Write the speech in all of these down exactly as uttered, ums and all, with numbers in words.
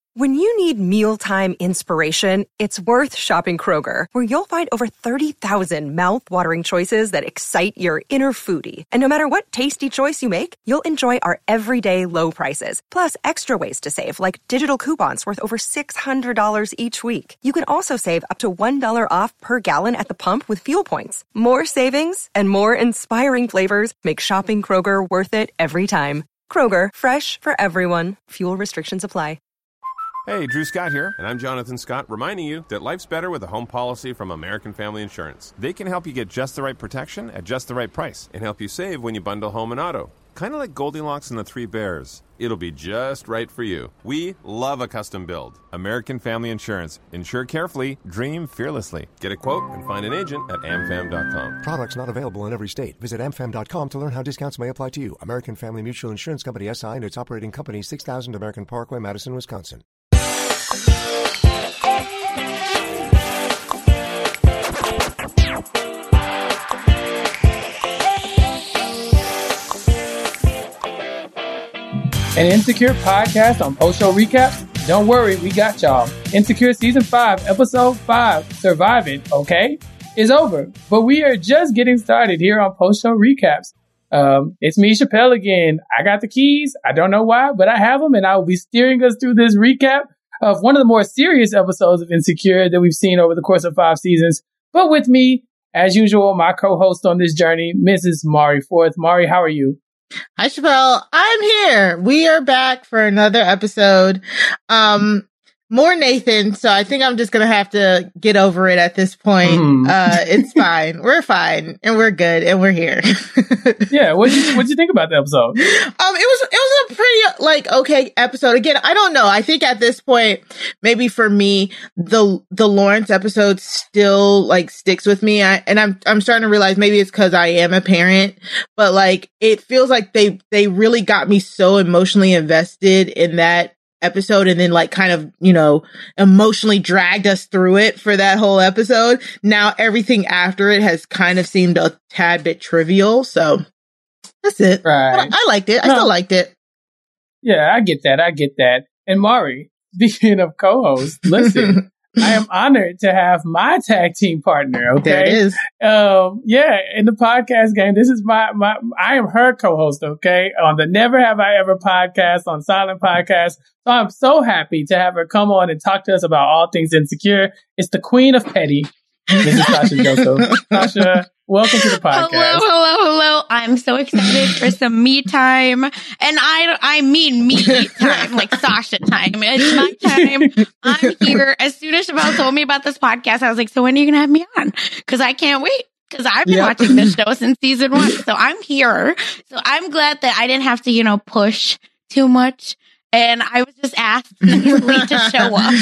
When you need mealtime inspiration, it's worth shopping Kroger, where you'll find over thirty thousand mouth-watering choices that excite your inner foodie. And no matter what tasty choice you make, you'll enjoy our everyday low prices, plus extra ways to save, like digital coupons worth over six hundred dollars each week. You can also save up to one dollar off per gallon at the pump with fuel points. More savings and more inspiring flavors make shopping Kroger worth it every time. Kroger, fresh for everyone. Fuel restrictions apply. Hey, Drew Scott here, and I'm Jonathan Scott, reminding you that life's better with a home policy from American Family Insurance. They can help you get just the right protection at just the right price and help you save when you bundle home and auto. Kind of like Goldilocks and the Three Bears. It'll be just right for you. We love a custom build. American Family Insurance. Insure carefully, dream fearlessly. Get a quote and find an agent at am fam dot com. Products not available in every state. Visit am fam dot com to learn how discounts may apply to you. American Family Mutual Insurance Company, S I and its operating company, six thousand American Parkway, Madison, Wisconsin. An Insecure podcast on post-show recaps? Don't worry, we got y'all. Insecure Season five, Episode five, Surviving, okay, is over. But we are just getting started here on post-show recaps. Um, it's me, Chappelle, again. I got the keys. I don't know why, but I have them, and I will be steering us through this recap of one of the more serious episodes of Insecure that we've seen over the course of five seasons. But with me, as usual, my co-host on this journey, Missus Mari Forth. Mari, how are you? Hi, Chappelle. I'm here. We are back for another episode. Um, more Nathan, so I think I'm just going to have to get over it at this point. Mm. Uh, it's fine. We're fine, and we're good, and we're here. Yeah, what did you, what'd you think about the episode? Um, it was it was a pretty, like, okay episode. Again, I don't know. I think at this point, maybe for me, the the Lawrence episode still, like, sticks with me. I, and I'm I'm starting to realize maybe it's because I am a parent, but, like, it feels like they they really got me so emotionally invested in that episode, and then, like, kind of, you know, emotionally dragged us through it for that whole episode. Now everything after it has kind of seemed a tad bit trivial, so that's it. Right. I, I liked it. I no. still liked it. Yeah, I get that. I get that. And Mari, speaking of co-hosts, listen, I am honored to have my tag team partner. Okay, there it is. Um, yeah, in the podcast game, this is my my. I am her co-host. Okay, on the Never Have I Ever podcast, on Silent Podcast. So I'm so happy to have her come on and talk to us about all things Insecure. It's the Queen of Petty, Missus Sasha Joseph. Sasha, welcome to the podcast. Hello, hello, hello. I'm so excited for some me time. And I, I mean me time, like Sasha time. It's my time. I'm here. As soon as Chappelle told me about this podcast, I was like, so when are you going to have me on? Because I can't wait. Because I've been yep. watching this show since season one. So I'm here. So I'm glad that I didn't have to, you know, push too much. And I was just asked nicely to show up.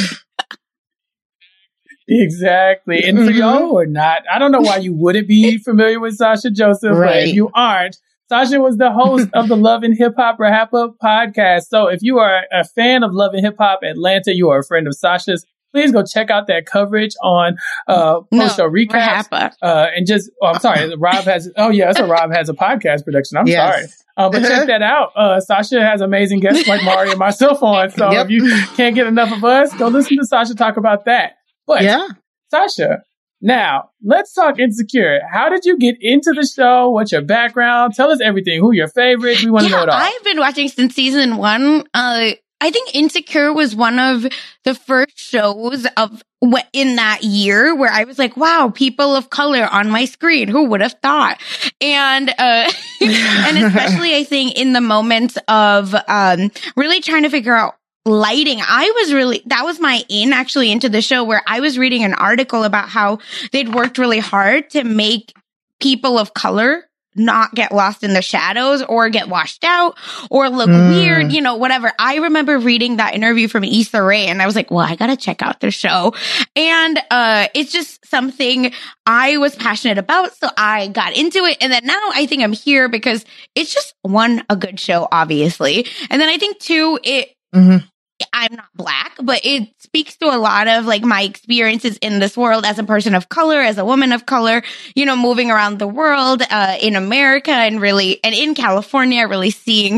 Exactly. And for y'all who are not, I don't know why you wouldn't be familiar with Sasha Joseph, right. But if you aren't, Sasha was the host of the Love and Hip Hop Rap Up podcast. So if you are a fan of Love and Hip Hop Atlanta, you are a friend of Sasha's, please go check out that coverage on uh post show no, recaps. Uh, and just, oh, I'm sorry, Rob has, oh yeah, that's what Rob has a podcast production. I'm yes. sorry. Uh, but check that out. Uh, Sasha has amazing guests like Mari and myself on. So yep. if you can't get enough of us, go listen to Sasha talk about that. But yeah. Sasha, now let's talk Insecure. How did you get into the show? What's your background? Tell us everything. Who are your favorites? We want to yeah, know it all. I've been watching since season one. Uh, I think Insecure was one of the first shows of w- in that year where I was like, wow, people of color on my screen. Who would have thought? And, uh, and especially I think in the moments of, um, really trying to figure out lighting. I was really, that was my in actually into the show, where I was reading an article about how they'd worked really hard to make people of color not get lost in the shadows or get washed out or look mm. weird, you know, whatever. I remember reading that interview from Issa Rae and I was like, well, I got to check out their show. And uh, it's just something I was passionate about. So I got into it. And then now I think I'm here because it's just one, a good show, obviously. And then I think two, it, mm-hmm. I'm not black, but it speaks to a lot of like my experiences in this world as a person of color, as a woman of color, you know, moving around the world, uh, in America and really, and in California, really seeing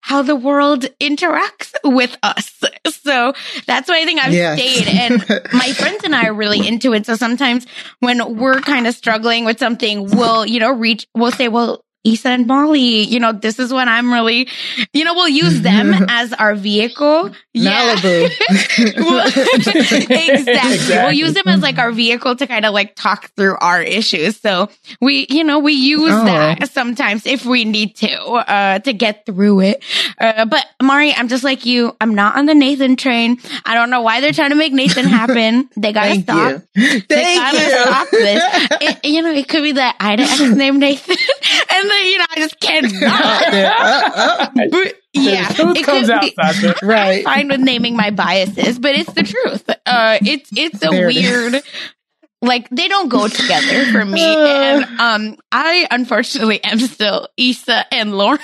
how the world interacts with us. So that's why I think I've Yes. stayed. And my friends and I are really into it. So sometimes when we're kind of struggling with something, we'll, you know, reach, we'll say, well, Issa and Molly, you know, this is when I'm really, you know, we'll use them as our vehicle. Yeah. Malibu. Well, exactly. Exactly. We'll use them as like our vehicle to kind of like talk through our issues. So we, you know, we use Oh. that sometimes if we need to, uh, to get through it. Uh, but Mari, I'm just like you. I'm not on the Nathan train. I don't know why they're trying to make Nathan happen. They gotta Thank stop. you. They Thank gotta you. stop this. It, you know, it could be that Ida X named Nathan. And then, you know, I just cannot. Uh, uh, But, yeah, The truth it comes could out, be- Sasha. right. fine with naming my biases, but it's the truth. Uh, it's it's a There it is. weird, like they don't go together for me, and um, I unfortunately am still Issa and Lauren,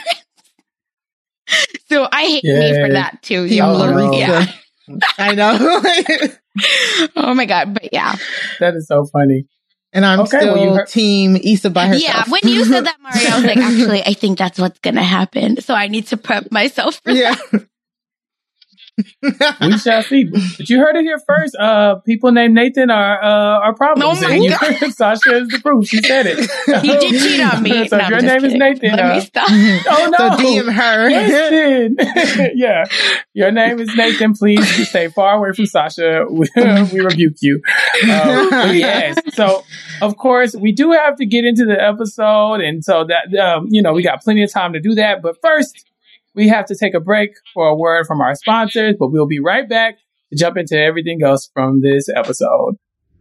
so I hate me for Yeah. that too. Team y'all. Larissa. Yeah. I know. Oh my god, but yeah, That is so funny. And I'm Okay, still well, you heard- team Issa by herself. yeah. When you said that, Mario, I was like, actually, I think that's what's gonna happen. So I need to prep myself for Yeah. that. We shall see. But you heard it here first. Uh, people named Nathan are uh, are problems. Oh my And you- God. Sasha is the proof. She said it. He did cheat on me. So No, if I'm your just name is kidding. Nathan. Let uh, me stop. oh no! So D M her. Listen. Yeah, your name is Nathan. Please stay far away from Sasha. We, we rebuke you. Um, but yes. So, of course, we do have to get into the episode, and so that um, you know we got plenty of time to do that. But first, we have to take a break for a word from our sponsors. But we'll be right back to jump into everything else from this episode.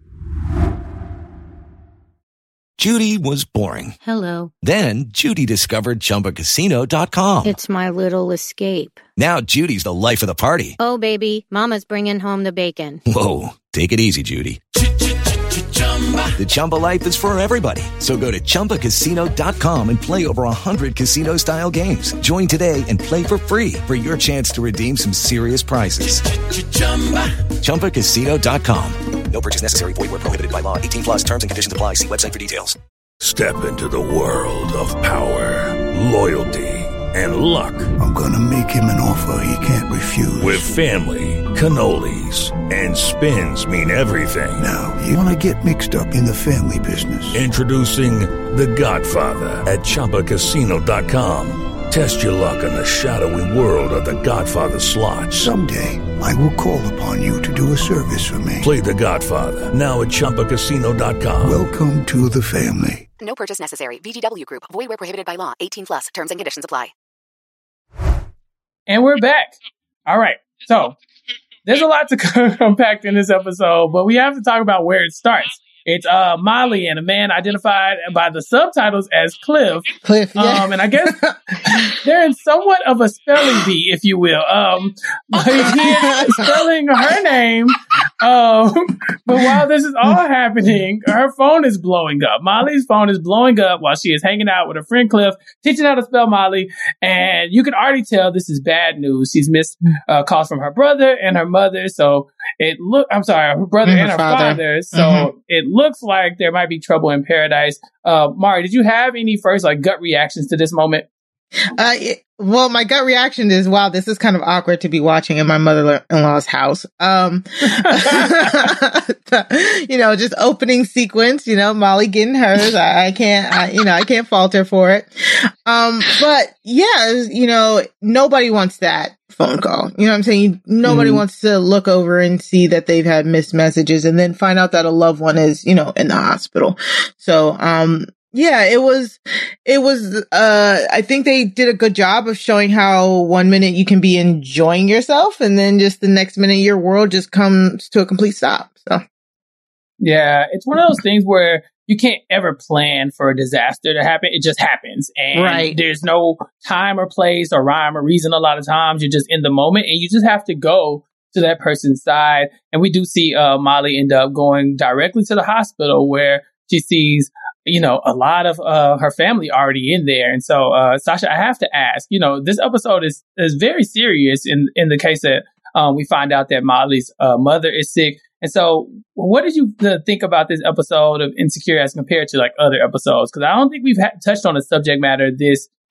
Judy was boring. Hello. Then Judy discovered Chumba Casino dot com. It's my little escape. Now Judy's the life of the party. Oh, baby, mama's bringing home the bacon. Whoa, take it easy, Judy. The Chumba life is for everybody. So go to Chumba Casino dot com and play over one hundred casino-style games. Join today and play for free for your chance to redeem some serious prizes. Chumba Casino dot com. No purchase necessary. Void where prohibited by law. eighteen plus terms and conditions apply. See website for details. Step into the world of power, loyalty, and luck. I'm gonna make him an offer he can't refuse. With family, cannolis, and spins mean everything. Now, you wanna get mixed up in the family business. Introducing The Godfather at Chumba Casino dot com. Test your luck in the shadowy world of The Godfather slot. Someday, I will call upon you to do a service for me. Play The Godfather now at Chumba Casino dot com. Welcome to the family. No purchase necessary. V G W Group. Void where prohibited by law. eighteen plus. Terms and conditions apply. And we're back. All right. So there's a lot to unpack in this episode, but we have to talk about where it starts. It's uh, Molly and a man identified by the subtitles as Cliff. Cliff, yeah. Um, and I guess they're in somewhat of a spelling bee, if you will. Um, like he is spelling her name. Um, but while this is all happening, her phone is blowing up. Molly's phone is blowing up while she is hanging out with her friend Cliff, teaching her how to spell Molly. And you can already tell this is bad news. She's missed uh, calls from her brother and her mother. So it look, I'm sorry, her brother and, And her her father. father. So Mhm. it looks like there might be trouble in paradise. Uh, Mari, did you have any first like gut reactions to this moment? Uh, it- well, my gut reaction is, wow, this is kind of awkward to be watching in my mother-in-law's house. Um, you know, just opening sequence, you know, Molly getting hers. I, I can't, I, you know, I can't fault her for it. Um, but yeah, you know, nobody wants that phone call. You know what I'm saying? Nobody Mhm. wants to look over and see that they've had missed messages and then find out that a loved one is, you know, in the hospital. So, um, yeah, it was, it was, uh, I think they did a good job of showing how one minute you can be enjoying yourself and then just the next minute your world just comes to a complete stop. So, Yeah, it's one of those things where you can't ever plan for a disaster to happen. It just happens. And Right. there's no time or place or rhyme or reason a lot of times. You're just in the moment and you just have to go to that person's side. And we do see uh, Molly end up going directly to the hospital where she sees, you know, a lot of uh, her family already in there. And so, uh, Sasha, I have to ask, you know, this episode is, is very serious in, in the case that um, we find out that Molly's uh, mother is sick. And so what did you uh, think about this episode of Insecure as compared to like other episodes? Because I don't think we've ha- touched on a subject matter this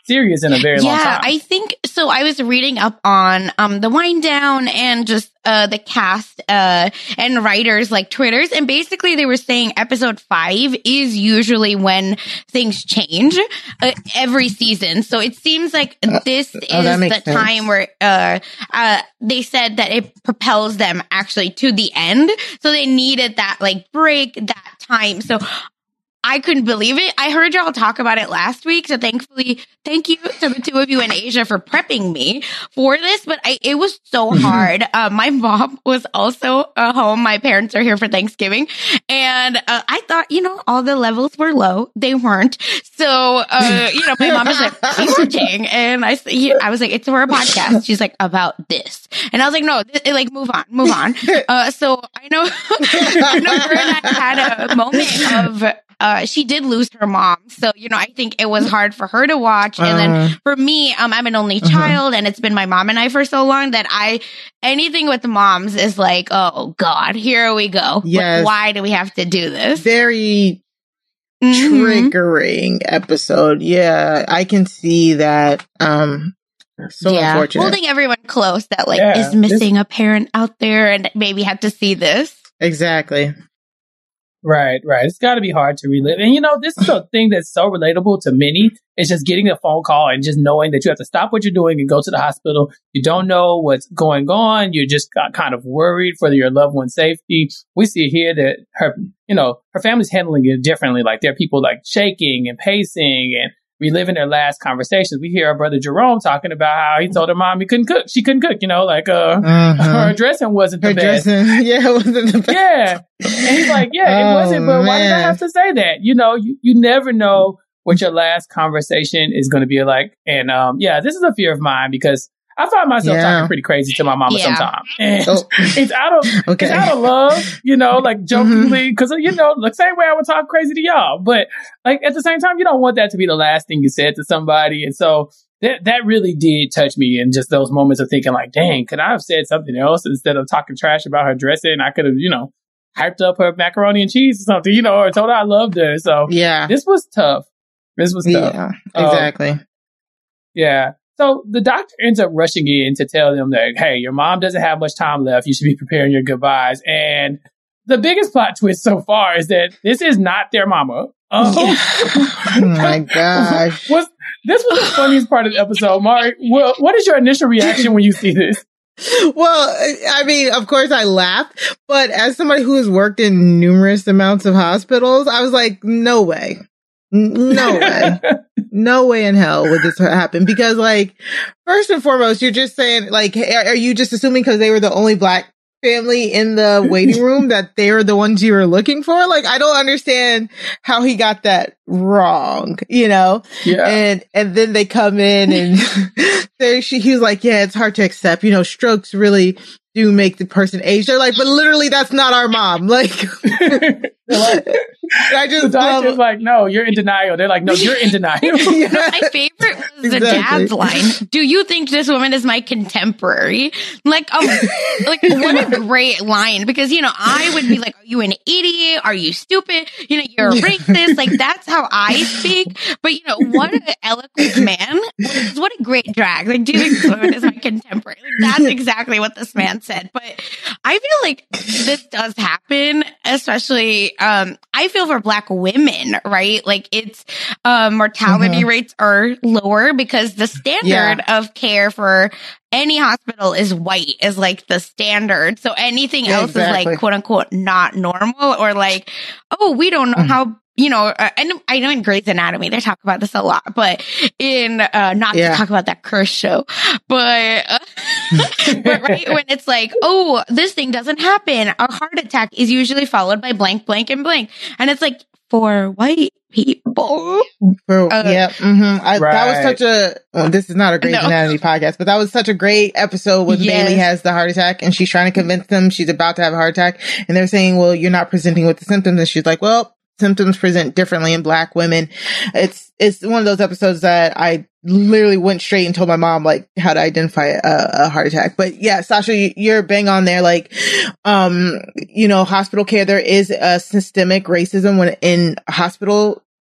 serious in a very yeah, long time. I think so. I was reading up on um the wind down and just uh the cast uh and writers like Twitters, and basically they were saying episode five is usually when things change uh, every season. So it seems like this oh, is the sense. time where uh uh they said that it propels them actually to the end. So they needed that like break, that time. So I couldn't believe it. I heard y'all talk about it last week. So thankfully, thank you to the two of you in Asia for prepping me for this. But I, it was so hard. Uh, my mom was also uh, home. My parents are here for Thanksgiving. And uh, I thought, you know, all the levels were low. They weren't. So, uh, you know, my mom was like, what are you watching? And I, I was like, it's for a podcast. She's like, about this. And I was like, no, th- like, move on, move on. Uh, so I know, I know her and I had a moment of, Uh, she did lose her mom. So, you know, I think it was hard for her to watch. And then Uh, for me, um, I'm an only uh-huh. child, and it's been my mom and I for so long that I, anything with moms is like, oh God, here we go. Yes. Like, why do we have to do this? Very Mhm. triggering episode. Yeah, I can see that. Um, so yeah. unfortunate. Holding everyone close that like Yeah, is missing a parent out there and maybe had to see this. Exactly. Right, right. It's got to be hard to relive. And, you know, this is a thing that's so relatable to many. It's just getting a phone call and just knowing that you have to stop what you're doing and go to the hospital. You don't know what's going on. You're just got kind of worried for your loved one's safety. We see here that her, you know, her family's handling it differently. Like there are people like shaking and pacing and reliving their last conversations. We hear our brother Jerome talking about how he told her mom he couldn't cook. She couldn't cook, you know, like uh, Uh-huh. her dressing wasn't the Her best. dressing, yeah, it wasn't the best. Yeah. And he's like, yeah, it Oh, wasn't, but why did I man. have to say that? You know, you, you never know what your last conversation is going to be like. And um, yeah, this is a fear of mine because I find myself Yeah. talking pretty crazy to my mama Yeah. sometimes. And Oh. it's out of Okay. it's out of love, you know, like jokingly, because, you know, the same way I would talk crazy to y'all. But like at the same time, you don't want that to be the last thing you said to somebody. And so that that really did touch me in just those moments of thinking like, dang, could I have said something else instead of talking trash about her dressing? I could have, you know, hyped up her macaroni and cheese or something, you know, or told her I loved her. So Yeah. this was tough. This was tough. Yeah. Um, Exactly. Yeah. So the doctor ends up rushing in to tell them that, hey, your mom doesn't have much time left. You should be preparing your goodbyes. And the biggest plot twist so far is that this is not their mama. Um, Oh my gosh. was, this was the funniest part of the episode. Mari, what, what is your initial reaction when you see this? Well, I mean, of course I laughed, but as somebody who has worked in numerous amounts of hospitals, I was like, no way. N- No way. No way in hell would this happen. Because like, first and foremost, you're just saying like, hey, are you just assuming because they were the only black family in the waiting room that they're the ones you were looking for? Like, I don't understand how he got that wrong, you know? Yeah. And, and then they come in and there she, he was like, yeah, it's hard to accept, you know, strokes really do make the person age. They're like, but literally that's not our mom. Like, Like, I just the doctor's love, like, no, you're in denial. They're like, no, you're in denial. yeah. My favorite was the Exactly. dad's line. Do you think this woman is my contemporary? Like, um, like what a great line. Because, you know, I would be like, are you an idiot? Are you stupid? You know, you're a racist. Like, that's how I speak. But, you know, what an eloquent man. What a great drag. Like, do you think this woman is my contemporary? Like, that's exactly what this man said. But I feel like this does happen, especially, um, I feel for black women, right? Like it's, um, mortality Mhm. rates are lower because the standard Yeah. of care for any hospital is white, is like the standard. So anything Yeah, else is exactly. like quote unquote not normal or like, oh, we don't know Mhm. how, you know, uh, and I know in Grey's Anatomy, they talk about this a lot, but in, uh, not Yeah. to talk about that curse show, but, uh, but right when it's like, oh, this thing doesn't happen. A heart attack is usually followed by blank, blank, and blank. And it's like, for white people. For, Uh, yeah, hmm I, that was Right. such a. Well, this is not a Grey's No. Anatomy podcast, but that was such a great episode when Yes. Bailey has the heart attack and she's trying to convince them she's about to have a heart attack, and they're saying, "Well, you're not presenting with the symptoms," and she's like, "Well, symptoms present differently in black women." It's it's one of those episodes that I literally went straight and told my mom like how to identify a, a heart attack. But yeah, Sasha, you- you're bang on there. Like, um, you know, hospital care, there is a systemic racism when in hospital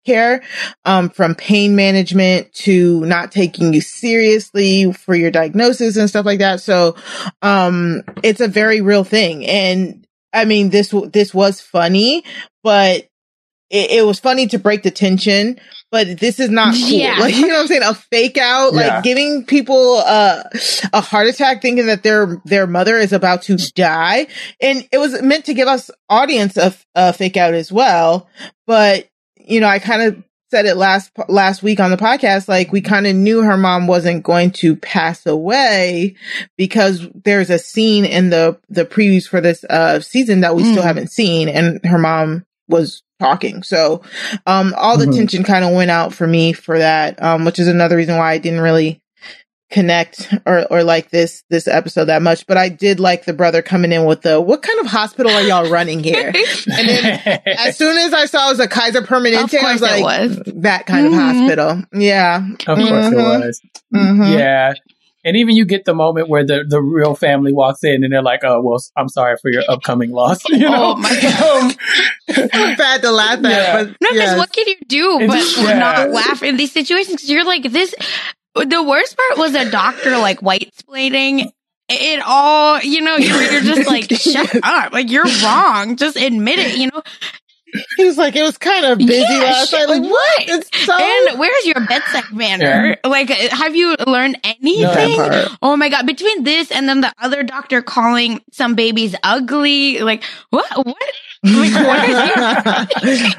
care, um, from pain management to not taking you seriously for your diagnosis and stuff like that. So, um, it's a very real thing. And I mean, this, this was funny, but it, it was funny to break the tension, but this is not cool. Yeah. Like, you know what I'm saying? A fake out, Yeah. like giving people uh, a heart attack thinking that their, their mother is about to die. And it was meant to give us audience a, a fake out as well. But, you know, I kind of said it last, last week on the podcast, like we kind of knew her mom wasn't going to pass away because there's a scene in the, the previews for this, uh, season that we mm. still haven't seen. And her mom was talking. So, um, all the mm-hmm. tension kind of went out for me for that, um, which is another reason why I didn't really connect or, or like this, this episode that much. But I did like the brother coming in with the, what kind of hospital are y'all running here? And then as soon as I saw it was a Kaiser Permanente, I was like, was. that kind mm-hmm. of hospital. Yeah. Of course mm-hmm. it was. Mm-hmm. Yeah. And even you get the moment where the, the real family walks in and they're like, oh, well, I'm sorry for your upcoming loss. You know? Oh my God. It's bad to laugh at. Yeah. But no, because yes. what can you do it's, but yeah. not laugh in these situations? Because you're like, this, the worst part was a doctor like white-splaining it all, you know, you're, you're just like, shut up. Like, you're wrong. Just admit it, you know? He was like, it was kind of busy yeah, last night. Like, what? It's so... And where's your bedside manner? Yeah. Like, have you learned anything? No, oh my God. Between this and then the other doctor calling some babies ugly. Like, what? What? Like, what is he?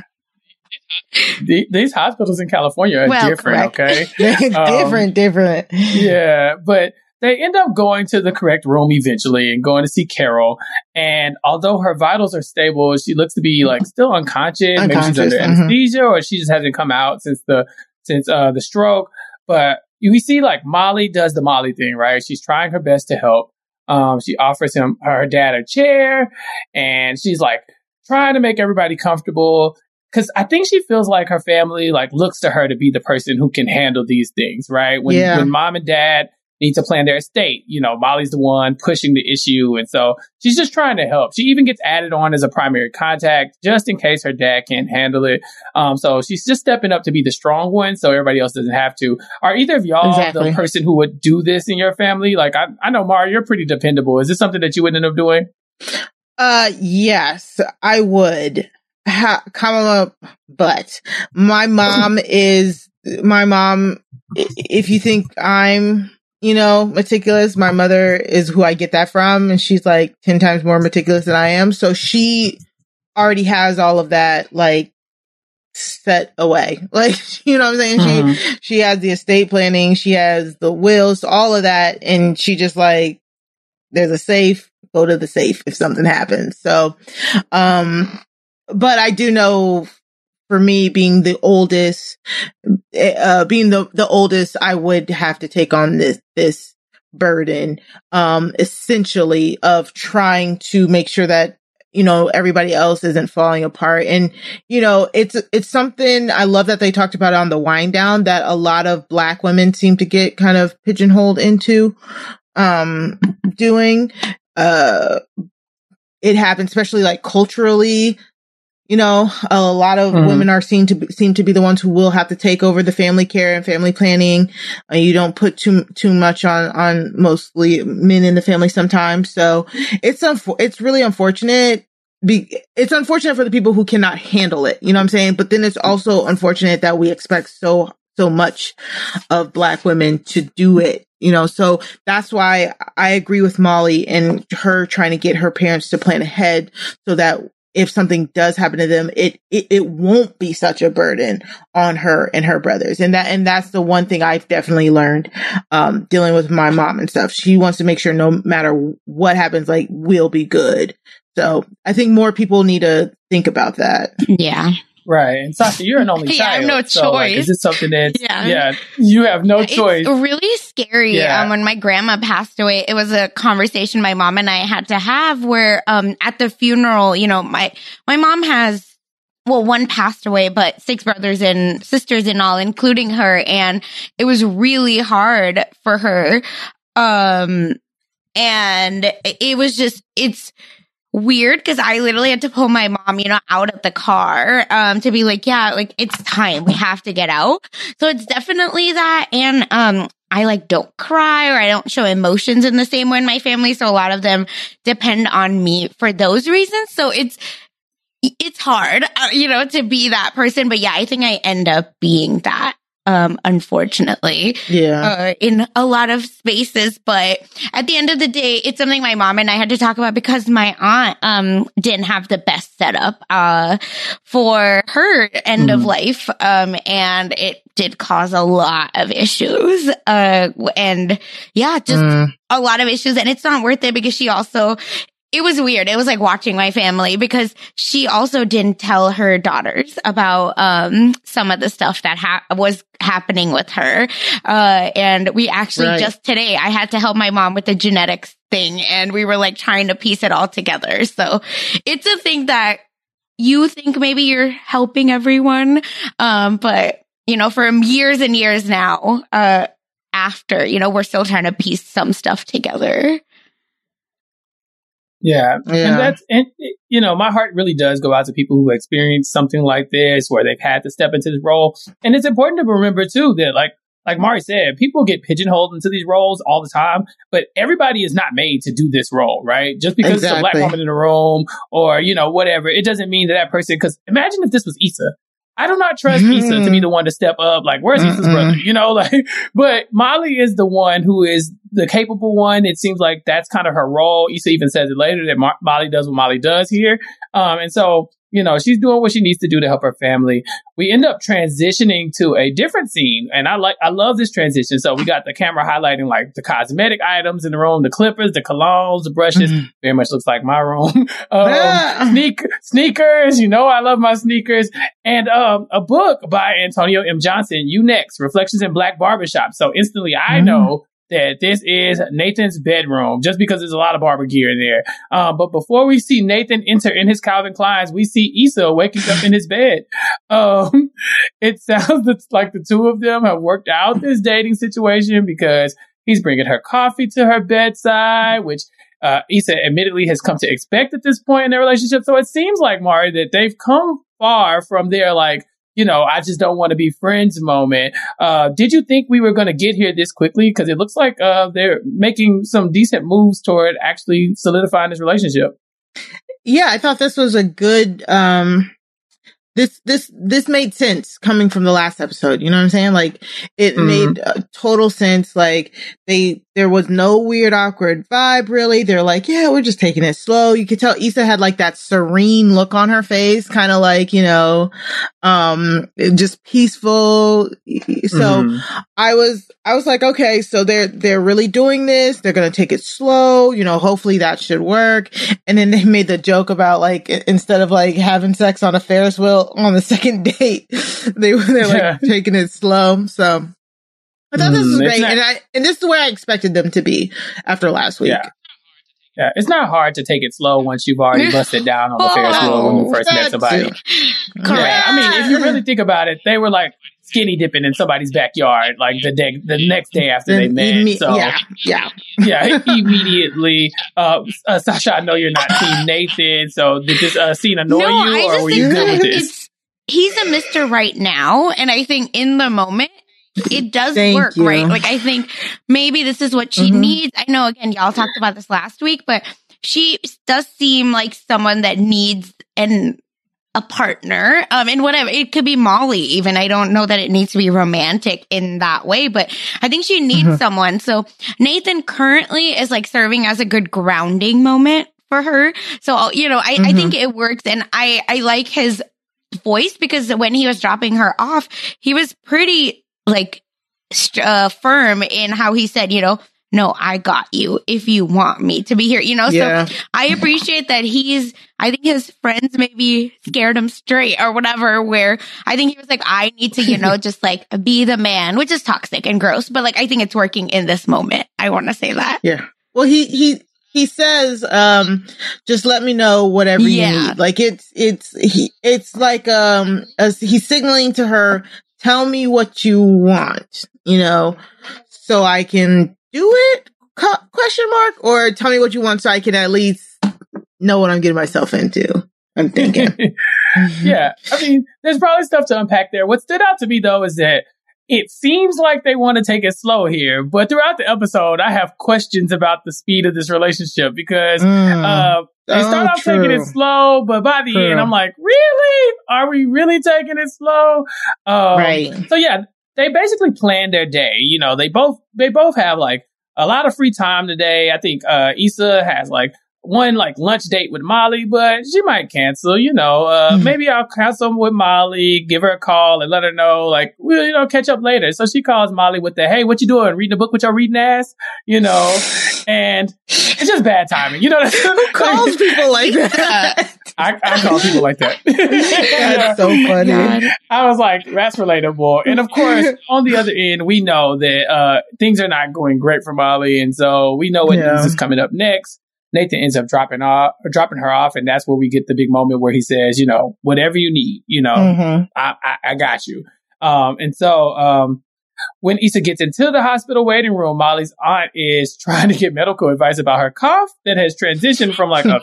The, these hospitals in California are well, different, correct. okay? different, um, different. Yeah, but they end up going to the correct room eventually and going to see Carol. And although her vitals are stable, she looks to be like still unconscious. unconscious Maybe she's under mm-hmm. anesthesia, or she just hasn't come out since the since uh, the stroke. But we see like Molly does the Molly thing, right? She's trying her best to help. Um, she offers him her dad a chair, and she's like trying to make everybody comfortable. Because I think she feels like her family like looks to her to be the person who can handle these things, right? When yeah. when mom and dad need to plan their estate, you know, Molly's the one pushing the issue. And so she's just trying to help. She even gets added on as a primary contact just in case her dad can't handle it. Um, so she's just stepping up to be the strong one so everybody else doesn't have to. Are either of y'all exactly. the person who would do this in your family? Like, I, I know, Mara, you're pretty dependable. Is this something that you would end up doing? Uh, yes, I would. Ha- Kamala, but my mom is my mom. If you think I'm, you know, meticulous, my mother is who I get that from, and she's like ten times more meticulous than I am. So she already has all of that, like, set away. Like, you know what I'm saying? Mm-hmm. She she has the estate planning, she has the wills, all of that, and she just like, there's a safe, go to the safe if something happens. So, um. But I do know, for me being the oldest, uh, being the, the oldest, I would have to take on this, this burden, um, essentially of trying to make sure that, you know, everybody else isn't falling apart. And, you know, it's, it's something I love that they talked about on the wind down that a lot of Black women seem to get kind of pigeonholed into, um, doing, uh, it happens, especially like culturally. You know, a lot of mm-hmm. women are seen to be, seem to be the ones who will have to take over the family care and family planning. Uh, you don't put too too much on on mostly men in the family sometimes. So it's unfo- it's really unfortunate. Be- it's unfortunate for the people who cannot handle it. You know what I'm saying? But then it's also unfortunate that we expect so so much of Black women to do it. You know, so that's why I agree with Molly and her trying to get her parents to plan ahead so that if something does happen to them, it, it, it won't be such a burden on her and her brothers. And that, and that's the one thing I've definitely learned, um, dealing with my mom and stuff. She wants to make sure no matter what happens, like, we'll be good. So I think more people need to think about that. Yeah. Right. And Sasha, you're an only yeah, child. I have no so, choice. Like, is it something that, yeah. yeah, you have no choice. It's really scary. Yeah. Um, when my grandma passed away, it was a conversation my mom and I had to have where, um, at the funeral, you know, my, my mom has, well, one passed away, but six brothers and sisters in all, including her. And it was really hard for her. Um, and it was just, it's, weird because I literally had to pull my mom, you know, out of the car um, to be like, yeah, like it's time. We have to get out. So it's definitely that. And um, I like don't cry or I don't show emotions in the same way in my family. So a lot of them depend on me for those reasons. So it's it's hard, uh, you know, to be that person. But yeah, I think I end up being that. Um, unfortunately, yeah, uh, in a lot of spaces. But at the end of the day, it's something my mom and I had to talk about because my aunt, um, didn't have the best setup, uh, for her end mm. of life. Um, and it did cause a lot of issues. Uh, and yeah, just mm. a lot of issues. And it's not worth it because she also, it was weird. It was like watching my family because she also didn't tell her daughters about um some of the stuff that ha- was happening with her. Uh and we actually right. just today, I had to help my mom with the genetics thing and we were like trying to piece it all together. So it's a thing that you think maybe you're helping everyone. Um, but you know, for years and years now, uh, after, you know, we're still trying to piece some stuff together. Yeah. yeah. And that's, and, you know, my heart really does go out to people who experience something like this, where they've had to step into this role. And it's important to remember, too, that like, like Mari said, people get pigeonholed into these roles all the time, but everybody is not made to do this role, right? Just because exactly. it's a black woman in the room or, you know, whatever, it doesn't mean that that person, because imagine if this was Issa. I do not trust mm-hmm. Issa to be the one to step up. Like, where's mm-hmm. Issa's brother? You know, like, but Molly is the one who is the capable one. It seems like that's kind of her role. Issa even says it later that Mar- Molly does what Molly does here. Um, and so, you know, she's doing what she needs to do to help her family. We end up transitioning to a different scene. And I like, I love this transition. So we got the camera highlighting like the cosmetic items in the room, the clippers, the colognes, the brushes. Mm-hmm. Very much looks like my room. um, yeah. sneak, sneakers. You know, I love my sneakers. And um, a book by Antonio M. Johnson, You Next, Reflections in Black Barbershop. So instantly I mm-hmm. know that this is Nathan's bedroom, just because there's a lot of barber gear in there. Um, but before we see Nathan enter in his Calvin Kleins, we see Issa waking up in his bed. Um, it sounds like the two of them have worked out this dating situation because he's bringing her coffee to her bedside, which uh, Issa admittedly has come to expect at this point in their relationship. So it seems like, Mari, that they've come far from their, like, you know, I just don't want to be friends moment. Uh, did you think we were going to get here this quickly? Because it looks like uh, they're making some decent moves toward actually solidifying this relationship. Yeah, I thought this was a good, um, this, this, this made sense coming from the last episode. You know what I'm saying? Like, it mm-hmm. made uh, total sense. Like, they, there was no weird, awkward vibe, really. They're like, yeah, we're just taking it slow. You could tell Issa had like that serene look on her face, kind of like, you know, um, just peaceful. So mm-hmm. I was, I was like, okay, so they're, they're really doing this. They're going to take it slow. You know, hopefully that should work. And then they made the joke about like, instead of like having sex on a Ferris wheel on the second date, they, they're like yeah. taking it slow. So I thought this was mm, great, not, and I and this is where I expected them to be after last week. Yeah, yeah. It's not hard to take it slow once you've already busted down on the oh, Ferris wheel when you first met somebody. Correct. Yeah, I mean, if you really think about it, they were like skinny dipping in somebody's backyard, like the day, the next day after they met. Imme- so yeah, yeah, yeah. Immediately, uh, uh, Sasha, I know you're not Team Nathan, so did this uh, scene annoy no, you, or were you good with this? He's a Mister Right now, and I think in the moment, it does Thank work, you. right? Like, I think maybe this is what she mm-hmm. needs. I know, again, y'all talked about this last week, but she does seem like someone that needs an a partner. Um, and whatever, it could be Molly even. I don't know that it needs to be romantic in that way, but I think she needs mm-hmm. someone. So Nathan currently is like serving as a good grounding moment for her. So, you know, I, mm-hmm. I think it works. And I, I like his voice because when he was dropping her off, he was pretty like uh, firm in how he said, you know, no, I got you if you want me to be here, you know? Yeah. So I appreciate that he's, I think his friends maybe scared him straight or whatever, where I think he was like, I need to, you know, just like be the man, which is toxic and gross. But like, I think it's working in this moment. I want to say that. Yeah. Well, he, he, he says, um, just let me know whatever yeah. you need. Like it's, it's, he, it's like, um, as he's signaling to her, tell me what you want, you know, so I can do it, question mark, or tell me what you want so I can at least know what I'm getting myself into. I'm thinking. Yeah. I mean, there's probably stuff to unpack there. What stood out to me, though, is that it seems like they want to take it slow here, but throughout the episode, I have questions about the speed of this relationship because mm. uh, they start oh, off true. taking it slow, but by the true. end, I'm like, really? Are we really taking it slow? Um, right. So yeah, they basically plan their day. You know, they both they both have like a lot of free time today. I think uh, Issa has like one like lunch date with Molly, but she might cancel, you know, uh, mm-hmm. maybe I'll cancel with Molly, give her a call and let her know, like, we'll, you know, catch up later. So she calls Molly with the, hey, what you doing? Reading a book with your reading ass, you know, and it's just bad timing. You know, who calls people like that? I, I call people like that. That's so funny. God. I was like, that's relatable. And of course, on the other end, we know that, uh, things are not going great for Molly. And so we know what yeah. news is coming up next. Nathan ends up dropping off, or dropping her off, and that's where we get the big moment where he says, you know, whatever you need, you know, mm-hmm. I, I, I got you. Um, and so um, when Issa gets into the hospital waiting room, Molly's aunt is trying to get medical advice about her cough that has transitioned from like a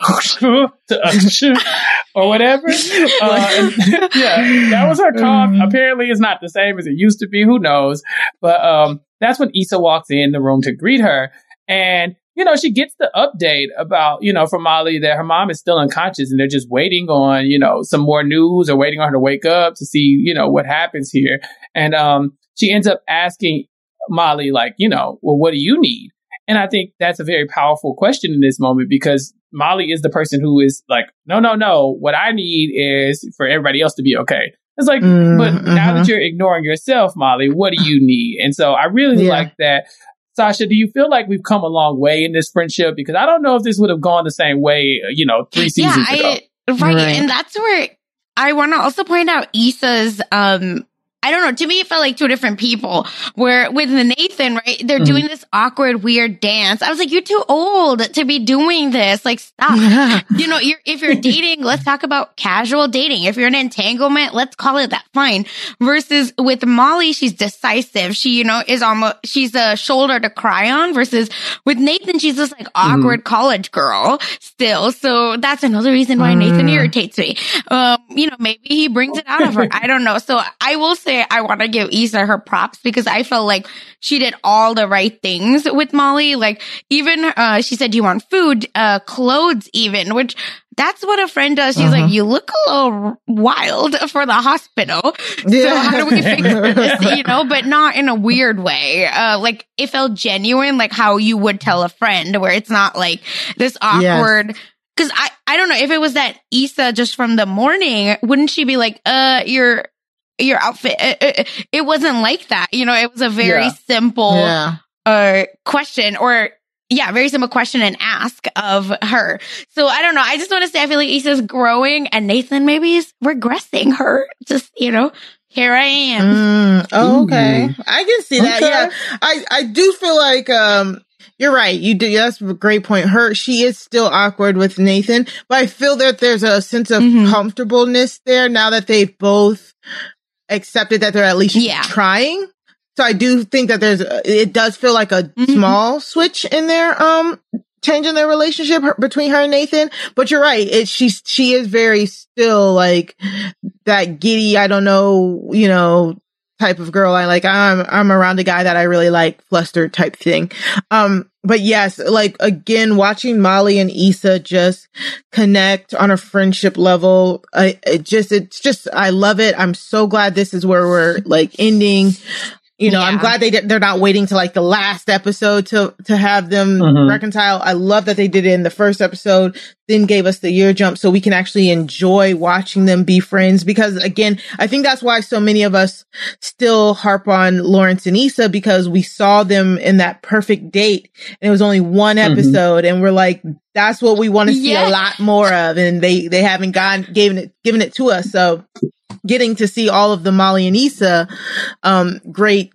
to a or whatever. Uh, and, yeah, that was her cough. Mm-hmm. Apparently, it's not the same as it used to be. Who knows? But um, that's when Issa walks in the room to greet her, and you know, she gets the update about, you know, from Molly that her mom is still unconscious and they're just waiting on, you know, some more news or waiting on her to wake up to see, you know, what happens here. And um, she ends up asking Molly, like, you know, well, what do you need? And I think that's a very powerful question in this moment because Molly is the person who is like, no, no, no. What I need is for everybody else to be okay. It's like, mm, but mm-hmm. now that you're ignoring yourself, Molly, what do you need? And so I really yeah. like that. Sasha, do you feel like we've come a long way in this friendship? Because I don't know if this would have gone the same way, you know, three seasons yeah, ago. I, right. right. And that's where I want to also point out Issa's, um, I don't know, to me, it felt like two different people where with Nathan, right, they're mm-hmm. doing this awkward, weird dance. I was like, you're too old to be doing this. Like, stop. Yeah. You know, you're, if you're dating, let's talk about casual dating. If you're in entanglement, let's call it that. Fine. Versus with Molly, she's decisive. She, you know, is almost, she's a shoulder to cry on versus with Nathan, she's this like awkward mm-hmm. college girl still. So that's another reason why mm. Nathan irritates me. Um, you know, maybe he brings it out of her. I don't know. So I will say, I want to give Issa her props because I felt like she did all the right things with Molly. Like even, uh, she said, do you want food, uh, clothes even, which that's what a friend does. She's uh-huh. like, you look a little wild for the hospital. Yeah. So how do we fix this? You know, but not in a weird way. Uh, like it felt genuine, like how you would tell a friend where it's not like this awkward, yes. Cause I, I don't know if it was that Issa just from the morning, wouldn't she be like, uh, you're, your outfit, it, it, it wasn't like that. You know, it was a very yeah. simple yeah. uh question or yeah, very simple question and ask of her. So I don't know. I just want to say I feel like Issa's growing and Nathan maybe is regressing her. Just, you know, here I am. Mm, oh, okay. Mm-hmm. I can see that. Okay. Yeah. I, I do feel like um you're right. You do. That's a great point. Her, she is still awkward with Nathan, but I feel that there's a sense of mm-hmm. comfortableness there now that they've both accepted that they're at least yeah. trying. So I do think that there's, a, it does feel like a mm-hmm. small switch in their, um, change in their relationship her, between her and Nathan. But you're right. It, she's, she is very still like that giddy, I don't know, you know, type of girl. I like, I'm, I'm around a guy that I really like, flustered type thing. Um, but yes, like again, watching Molly and Issa just connect on a friendship level, I, it just, it's just, I love it. I'm so glad this is where we're like ending. You know, yeah. I'm glad they did, they're not waiting to like the last episode to, to have them mm-hmm. reconcile. I love that they did it in the first episode, then gave us the year jump so we can actually enjoy watching them be friends. Because again, I think that's why so many of us still harp on Lawrence and Issa, because we saw them in that perfect date and it was only one episode mm-hmm. and we're like, that's what we want to see yeah. a lot more of. And they, they haven't gotten, given it, given it to us. So getting to see all of the Molly and Issa, um, great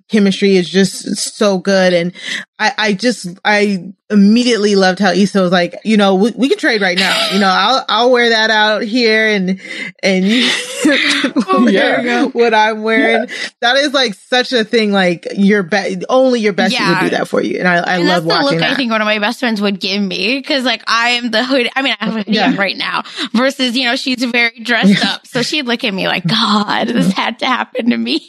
chemistry is just so good. And I, I just, I immediately loved how Issa was like, you know, we, we can trade right now. You know, I'll, I'll wear that out here and, and you wear yeah. what I'm wearing. Yeah. That is like such a thing. Like your best, only your bestie Yeah. would do that for you. And I, I and love that's the watching look that. I think one of my best friends would give me, because like I am the hood. I mean, I have a hoodie Yeah. on right now versus, you know, she's very dressed up. So she'd look at me like, God, this had to happen to me.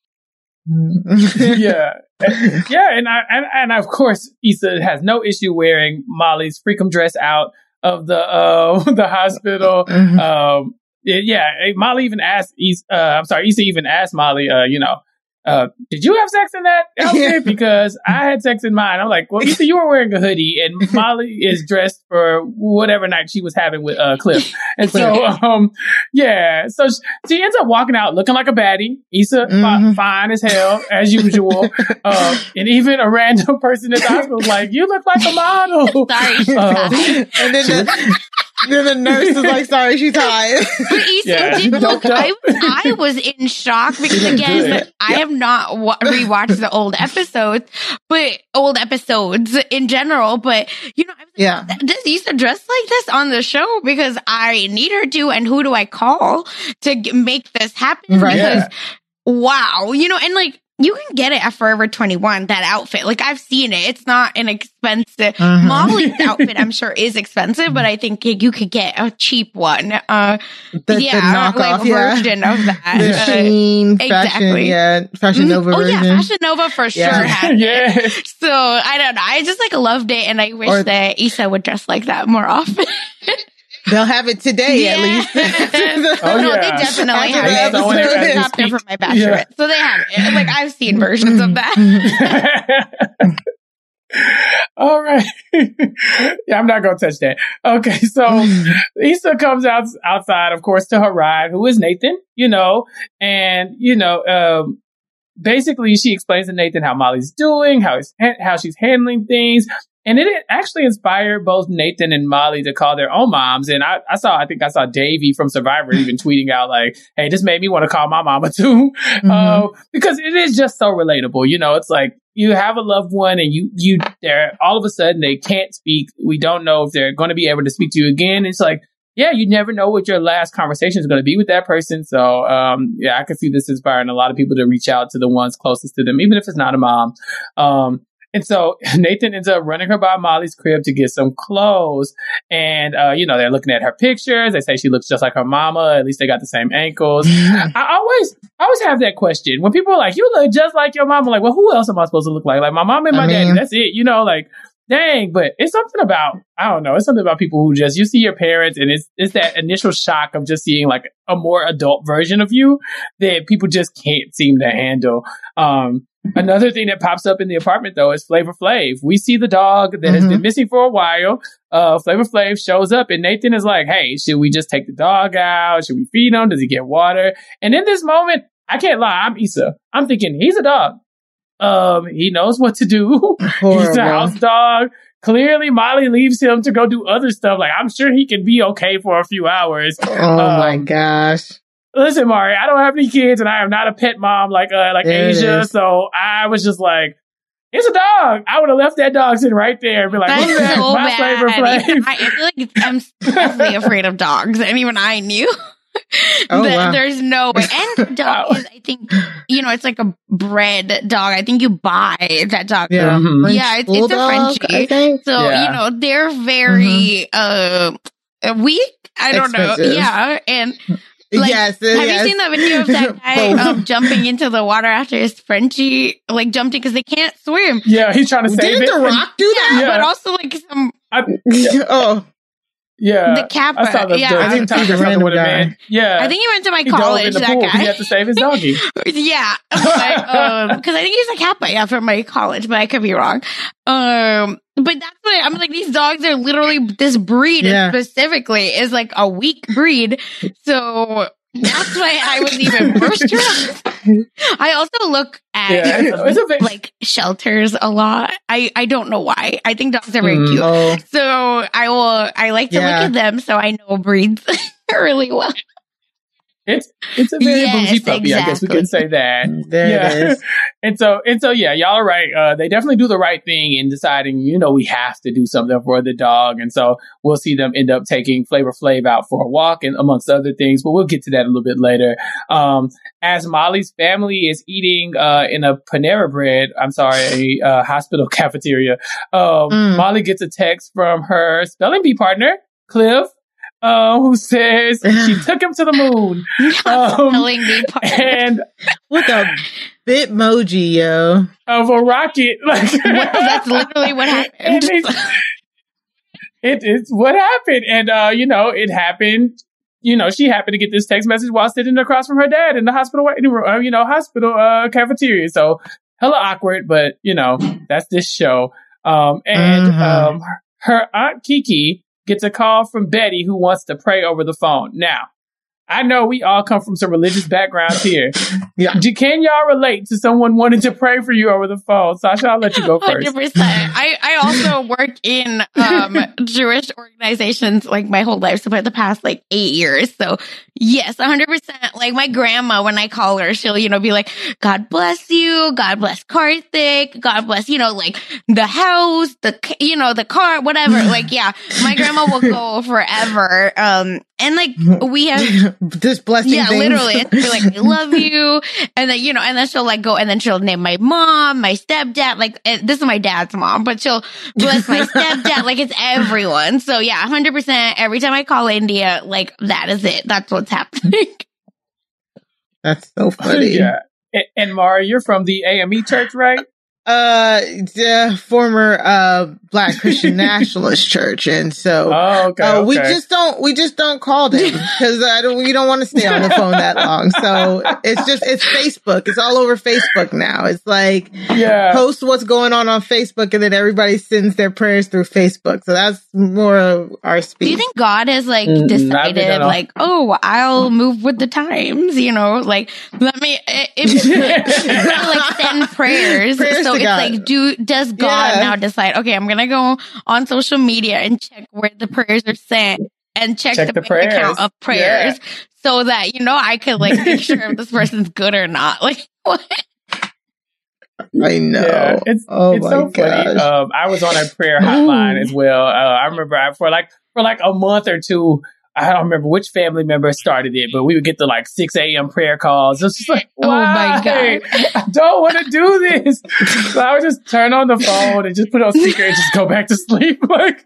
yeah. Yeah. And I, and, and of course, Issa has no issue wearing Molly's freakum dress out of the, uh, the hospital. Mm-hmm. Um, yeah. Molly even asked, Issa, uh, I'm sorry, Issa even asked Molly, uh, you know, Uh, did you have sex in that outfit? Yeah. Because I had sex in mine. I'm like, well, Issa, you were wearing a hoodie, and Molly is dressed for whatever night she was having with uh, Cliff. And so, um, yeah, so she, she ends up walking out looking like a baddie. Issa, Mm-hmm. fi- fine as hell, as usual. um, and even a random person at the hospital was like, you look like a model. Sorry. Um, And then the, then the nurse is like, sorry, she's tired. But Issa Yeah, did look, doped up. I, I was in shock because looked again, good. I have not wa- rewatched the old episodes, but old episodes in general. But you know, I was like, Yeah. "Th- does Issa dress like this on the show? Because I need her to, and who do I call to g- make this happen? Right. Because Yeah. wow, you know, and like, you can get it at Forever twenty-one, that outfit. Like, I've seen it. It's not an expensive. Mhm. Molly's outfit, I'm sure, is expensive, but I think you could get a cheap one. Uh, The, yeah, the knockoff, like yeah. version of that. The Uh, Sheen fashion, exactly. yeah, Fashion mhm. Nova Oh, version. yeah, Fashion Nova for Yeah. sure had it. yeah. So, I don't know. I just, like, loved it, and I wish Or- that Issa would dress like that more often. They'll have it today, at Yes. least. Oh, no, yeah. they definitely After have the it. episode, It's as we adapted speak. for my bachelorette. Yeah. So they have it. Like, I've seen versions of that. All right. Yeah, I'm not going to touch that. Okay, so Issa comes out outside, of course, to her ride, who is Nathan, you know, and, you know, um, basically she explains to Nathan how Molly's doing, how, he's, how she's handling things. And it actually inspired both Nathan and Molly to call their own moms. And I, I saw, I think I saw Davey from Survivor even tweeting out like, hey, this made me want to call my mama too. Mm-hmm. Uh, because it is just so relatable. You know, it's like you have a loved one and you, you, they're all of a sudden they can't speak. We don't know if they're going to be able to speak to you again. It's like, yeah, you never know what your last conversation is going to be with that person. So, um, yeah, I can see this inspiring a lot of people to reach out to the ones closest to them, even if it's not a mom. Um, And so Nathan ends up running her by Molly's crib to get some clothes. And, uh, you know, they're looking at her pictures. They say she looks just like her mama. At least they got the same ankles. I always, I always have that question when people are like, you look just like your mama. I'm like, well, who else am I supposed to look like? Like my mom and my I daddy. mean- That's it. You know, like, dang. But it's something about, I don't know. It's something about people who just, you see your parents and it's, it's that initial shock of just seeing like a more adult version of you that people just can't seem to handle. Um, Another thing that pops up in the apartment, though, is Flavor Flav. We see the dog that mm-hmm. has been missing for a while. Uh, Flavor Flav shows up, and Nathan is like, hey, should we just take the dog out? Should we feed him? Does he get water? And in this moment, I can't lie, I'm Issa. I'm thinking, he's a dog. Um, he knows what to do. He's a house dog. Clearly, Molly leaves him to go do other stuff. Like, I'm sure he can be okay for a few hours. Oh, um, my gosh. Listen, Mari, I don't have any kids and I am not a pet mom like uh, like There it Asia. is. So I was just like, it's a dog. I would have left that dog sitting right there and be like, That's what's that? so My bad. Flavor Flav. Even I, I feel like I'm definitely afraid of dogs. And even I knew Oh, that wow. there's no way. And dog is, I think, you know, it's like a bred dog. I think you buy that dog. Yeah, Mhm. French Yeah, it's, it's a Bulldog, Frenchie. I think. So, Yeah. you know, they're very uh weak. I don't Expensive. know. Yeah. And like, yes, have yes. you seen the video of that guy Both. um, jumping into the water after his Frenchie, like jumped in because they can't swim? Yeah, he's trying to save Didn't it. The Rock do that? Yeah. But also like some I, Oh, yeah. the Kappa. I saw the, yeah, the I, didn't TikTok see the or something random with a guy. man. Yeah. I think he went to my he dove in college. the That pool. guy. He had to save his doggy. Yeah, because um, I think he's a Kappa. Yeah, from my college, but I could be wrong. Um, but that's what I'm like. These dogs are literally this breed Yeah. specifically is like a weak breed. So that's why I was even moisturized. I also look at Yeah, it's, it's a bit, like shelters a lot. I I don't know why. I think dogs are very Mm. cute. oh. So I will. I like to Yeah. look at them, so I know breeds really well. It's it's a very Yes, bougie puppy. I guess we exactly. can say that. There yeah. it is. and so and so yeah, y'all are right. Uh, they definitely do the right thing in deciding, you know, we have to do something for the dog. And so we'll see them end up taking Flavor Flav out for a walk and amongst other things, but we'll get to that a little bit later. Um, as Molly's family is eating uh, in a Panera Bread, I'm sorry, a uh, hospital cafeteria, um, Mm. Molly gets a text from her spelling bee partner, Cliff, uh, who says she took him to the moon. Um, Spelling bee partner. and With a Bitmoji, yo. of a rocket. Like, Well, that's literally what And happened. it's- it is what happened. And, uh, you know, it happened. You know, she happened to get this text message while sitting across from her dad in the hospital waiting room, uh, you know, hospital uh, cafeteria. So hella awkward, but, you know, that's this show. Um, and Mhm. um, her aunt Kiki gets a call from Betty who wants to pray over the phone. Now, I know we all come from some religious backgrounds here. Yeah. Do, can y'all relate to someone wanting to pray for you over the phone? Sasha, I'll let you go one hundred first. percent. I, I also work in um, Jewish organizations like my whole life, so for the past like eight years. So yes, one hundred percent. Like my grandma, when I call her, she'll, you know, be like, God bless you. God bless Karthik. God bless, you know, like the house, the, ca- you know, the car, whatever. Like, yeah, my grandma will go forever. Um, and like we have Just blessing yeah, things. literally. It's be like, I love you. And then, you know, and then she'll like go and then she'll name my mom, my stepdad. Like, eh, this is my dad's mom, but she'll bless my stepdad. Like, it's everyone. So, yeah, one hundred percent. Every time I call India, like, that is it. That's what's happening. That's so funny. Yeah. And, and Mara, you're from the A M E church, right? Uh, the former uh Black Christian Nationalist Church, and so Oh, okay. uh, we okay. just don't we just don't call them because I don't we don't want to stay on the phone that long. So it's just it's Facebook. It's all over Facebook now. It's like yeah. post what's going on on Facebook, and then everybody sends their prayers through Facebook. So that's more of our speech. Do you think God has like Mm, I've been decided, on a- like, oh, I'll move with the times, you know, like, let me, if, if like send prayers. Prayers so to it's God. like, do, does God Yeah. now decide, okay, I'm going to go on social media and check where the prayers are sent and check, Check the, the bank prayers. account of prayers so that, you know, I could like make sure if this person's good or not. Like, what? I know. Yeah, it's oh it's my so gosh. funny. Um, I was on a prayer hotline as well. Uh, I remember I, for like for like a month or two. I don't remember which family member started it, but we would get the like six a.m. prayer calls. It's just like, Oh why? my God. I don't want to do this. So I would just turn on the phone and just put on speaker and just go back to sleep. Like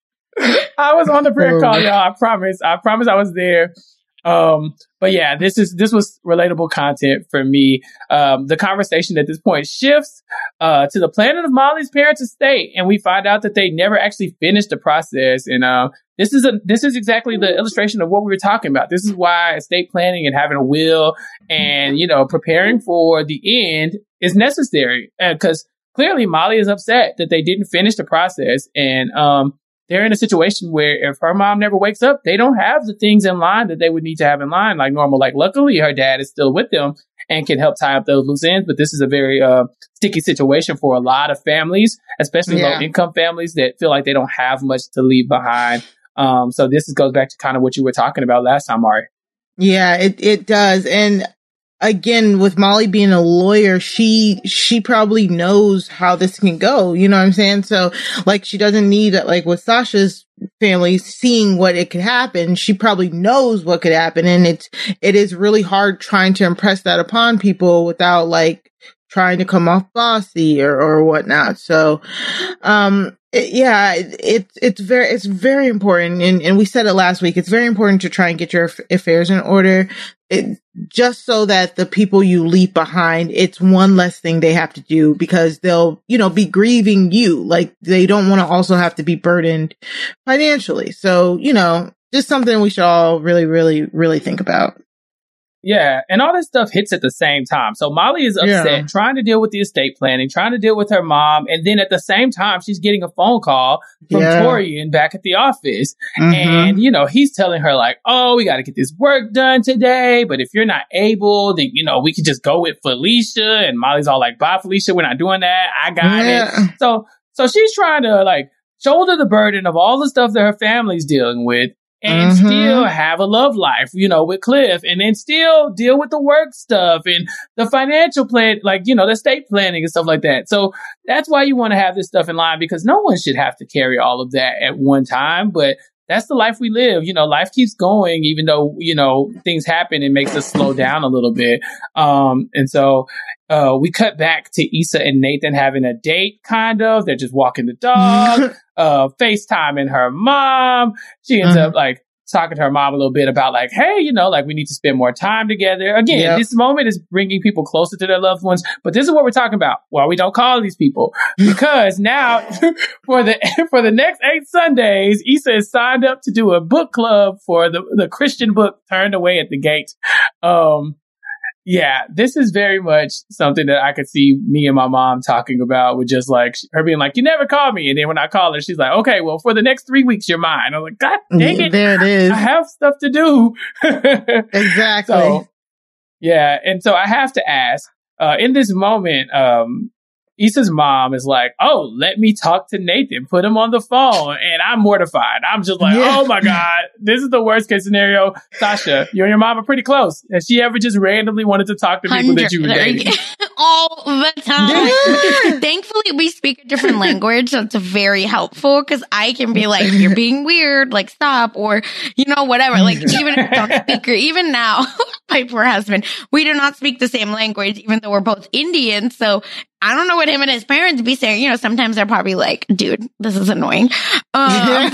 I was on the prayer call, y'all. I promise. I promise I was there. Um, but yeah, this is this was relatable content for me. Um, the conversation at this point shifts uh, to the planet of Molly's parents' estate, and we find out that they never actually finished the process. And uh, this is a this is exactly the illustration of what we were talking about. This is why estate planning and having a will and you know preparing for the end is necessary, because clearly Molly is upset that they didn't finish the process, and um. They're in a situation where if her mom never wakes up, they don't have the things in line that they would need to have in line like normal. Like luckily her dad is still with them and can help tie up those loose ends. But this is a very uh, sticky situation for a lot of families, especially Yeah. low income families that feel like they don't have much to leave behind. Um, so this is, goes back to kind of what you were talking about last time, Ari. Yeah, it, it does. And again, with Molly being a lawyer, she, she probably knows how this can go. You know what I'm saying? So like, she doesn't need, like with Sasha's family seeing what it could happen. She probably knows what could happen. And it's, it is really hard trying to impress that upon people without like trying to come off bossy or, or whatnot. So, um, it, yeah, it, it's, it's very, it's very important. And, and we said it last week. It's very important to try and get your aff- affairs in order. It, just so that the people you leave behind, it's one less thing they have to do because they'll, you know, be grieving you. Like they don't want to also have to be burdened financially. So, you know, just something we should all really, really, really think about. Yeah, and all this stuff hits at the same time. So Molly is upset, Yeah. trying to deal with the estate planning, trying to deal with her mom, and then at the same time, she's getting a phone call from Yeah. Torian back at the office. Mhm. And, you know, he's telling her like, oh, we got to get this work done today, but if you're not able, then, you know, we could just go with Felicia. And Molly's all like, bye, Felicia, we're not doing that. I got Yeah. it. So, so she's trying to like shoulder the burden of all the stuff that her family's dealing with. and Mm-hmm. still have a love life, you know, with Cliff, and then still deal with the work stuff and the financial plan, like, you know, the estate planning and stuff like that. So that's why you want to have this stuff in line, because no one should have to carry all of that at one time. But that's the life we live. You know, life keeps going, even though, you know, things happen. It makes us slow down a little bit. Um, and so uh, we cut back to Issa and Nathan having a date, kind of. They're just walking the dog, uh, FaceTiming her mom. She ends Mhm. up like talking to her mom a little bit about like, hey, you know, like we need to spend more time together. Again, Yep. this moment is bringing people closer to their loved ones. But this is what we're talking about. Why we don't call these people, because now for the for the next eight Sundays, Issa is signed up to do a book club for the the Christian book Turned Away at the Gate. Um, yeah, this is very much something that I could see me and my mom talking about, with just like her being like, you never call me. And then when I call her, she's like, okay, well, for the next three weeks, you're mine. I'm like, God dang it. There it is. I have stuff to do. Exactly. So, yeah. And so I have to ask, uh, in this moment, um, Issa's mom is like, oh, let me talk to Nathan, put him on the phone. And I'm mortified. I'm just like, Yeah. oh my God, this is the worst case scenario. Sasha, you and your mom are pretty close. Has she ever just randomly wanted to talk to people that you were dating? All the time. Yeah. Thankfully, we speak a different language, so it's very helpful, because I can be like, you're being weird, like stop, or, you know, whatever. Like, even if I don't speak, or even now, my poor husband, we do not speak the same language, even though we're both Indian. So I don't know what him and his parents be saying. You know, sometimes they're probably like, dude, this is annoying. Uh,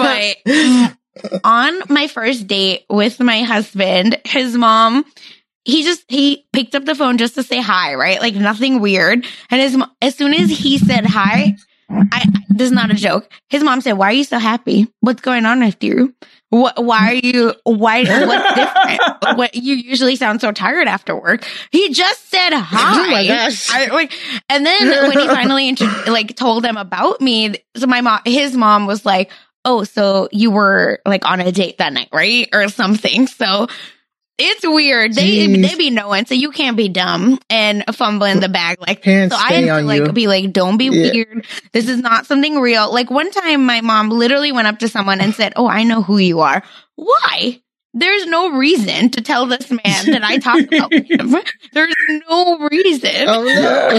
but on my first date with my husband, his mom, he just, he picked up the phone just to say hi, right? Like nothing weird. And his, mo- as soon as he said hi, I, this is not a joke. His mom said, why are you so happy? What's going on with you? What, why are you, why, what's different? What, you usually sound so tired after work. He just said hi. Oh my gosh. I, like, and then when he finally intro- like told them about me, so my mom, his mom was like, oh, so you were like on a date that night, right? Or something. So it's weird. They Jeez. they be knowing, so you can't be dumb and fumbling the bag. Like, Parents so I stay had to on like you. be like, don't be Yeah. weird. This is not something real. Like one time, my mom literally went up to someone and said, "Oh, I know who you are." Why? There's no reason to tell this man that I talked about him. There's no reason. Oh no.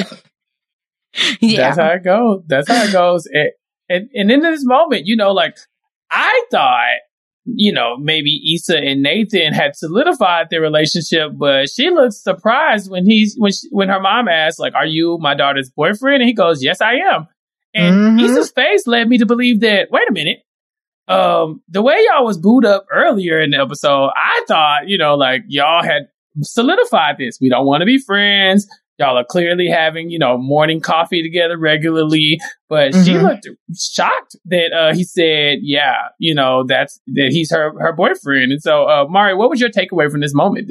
Yeah. That's how it goes. That's how it goes. And, and, and in this moment, you know, like I thought, you know, maybe Issa and Nathan had solidified their relationship, but she looks surprised when he's, when, she, when her mom asks, like, are you my daughter's boyfriend? And he goes, yes, I am. And Mhm. Issa's face led me to believe that, wait a minute. Um, the way y'all was booed up earlier in the episode, I thought, you know, like y'all had solidified this. We don't want to be friends. Y'all are clearly having, you know, morning coffee together regularly. But she Mhm. looked shocked that uh, he said, yeah, you know, that's that he's her her boyfriend. And so, uh, Mari, what was your takeaway from this moment?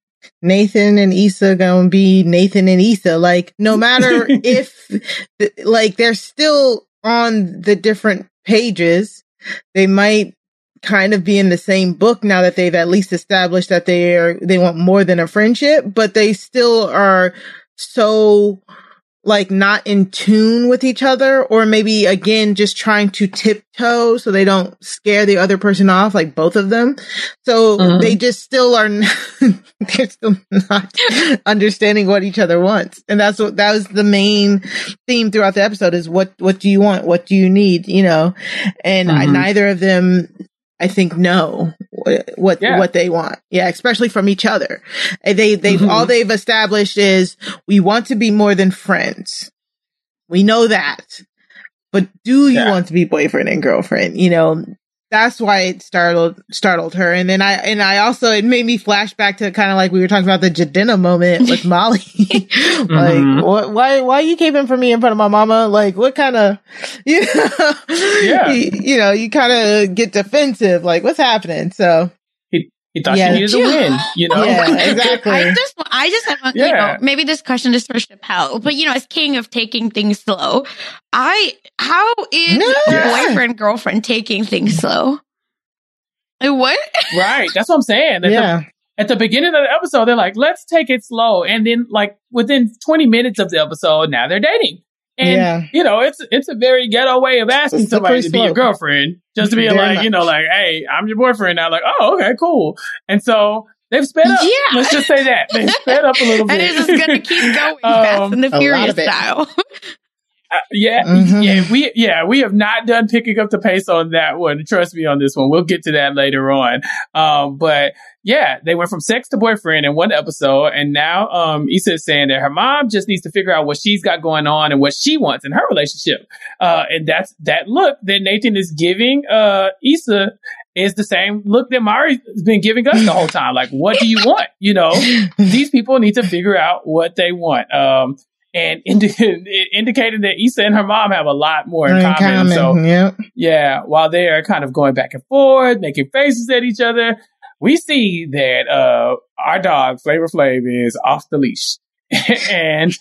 Nathan and Issa gonna be Nathan and Issa. Like, no matter if, like, they're still on the different pages, they might kind of be in the same book now that they've at least established that they are, they want more than a friendship, but they still are so, like, not in tune with each other, or maybe again just trying to tiptoe so they don't scare the other person off, like both of them. So Mhm. they just still are n- they're still not understanding what each other wants. And that's what that was the main theme throughout the episode, is what what do you want? What do you need? You know? And I, Mhm. neither of them, I think, know what what, Yeah. what they want. Yeah, especially from each other. And They they've Mhm. all they've established is we want to be more than friends. We know that. But do you Yeah. want to be boyfriend and girlfriend? You know, that's why it startled startled her. And then I and I also, it made me flash back to kind of like we were talking about the Jadena moment with Molly. Mhm. Like, what, why why you keeping from me in front of my mama? Like, what kind of, you know, Yeah. you, you know, you kind of get defensive. Like, what's happening? So He, he thought Yeah. she needed a win, you know? yeah, exactly. I just, I just have, a, you Yeah. know, maybe this question is for Chappelle, but you know, as king of taking things slow, I, how is Yeah. boyfriend, girlfriend taking things slow? Like, what? Right. That's what I'm saying. At the Yeah. At the beginning of the episode, they're like, let's take it slow. And then, like, within twenty minutes of the episode, now they're dating. And, yeah. you know, it's it's a very ghetto way of asking It's somebody to be your slope. girlfriend. Just to be Very like, much. you know, like, hey, I'm your boyfriend now. Like, oh, okay, cool. And so they've sped up. Yeah. Let's just say that. They've sped up a little bit. And it's just going to keep going Fast Um, and the a lot Furious of it. style. Uh, yeah, Mhm. yeah, we yeah we have not done picking up the pace on that one. Trust me on this one. We'll get to that later on. Um, but yeah, they went from sex to boyfriend in one episode, and now um, Issa is saying that her mom just needs to figure out what she's got going on and what she wants in her relationship. Uh, and that's that look that Nathan is giving uh, Issa is the same look that Mari has been giving us the whole time. Like, what do you want? You know, these people need to figure out what they want. Um, And indi- it indicated that Issa and her mom have a lot more in, In common. common, So, yep. yeah, while they are kind of going back and forth, making faces at each other, we see that uh, our dog, Flavor Flav, is off the leash. And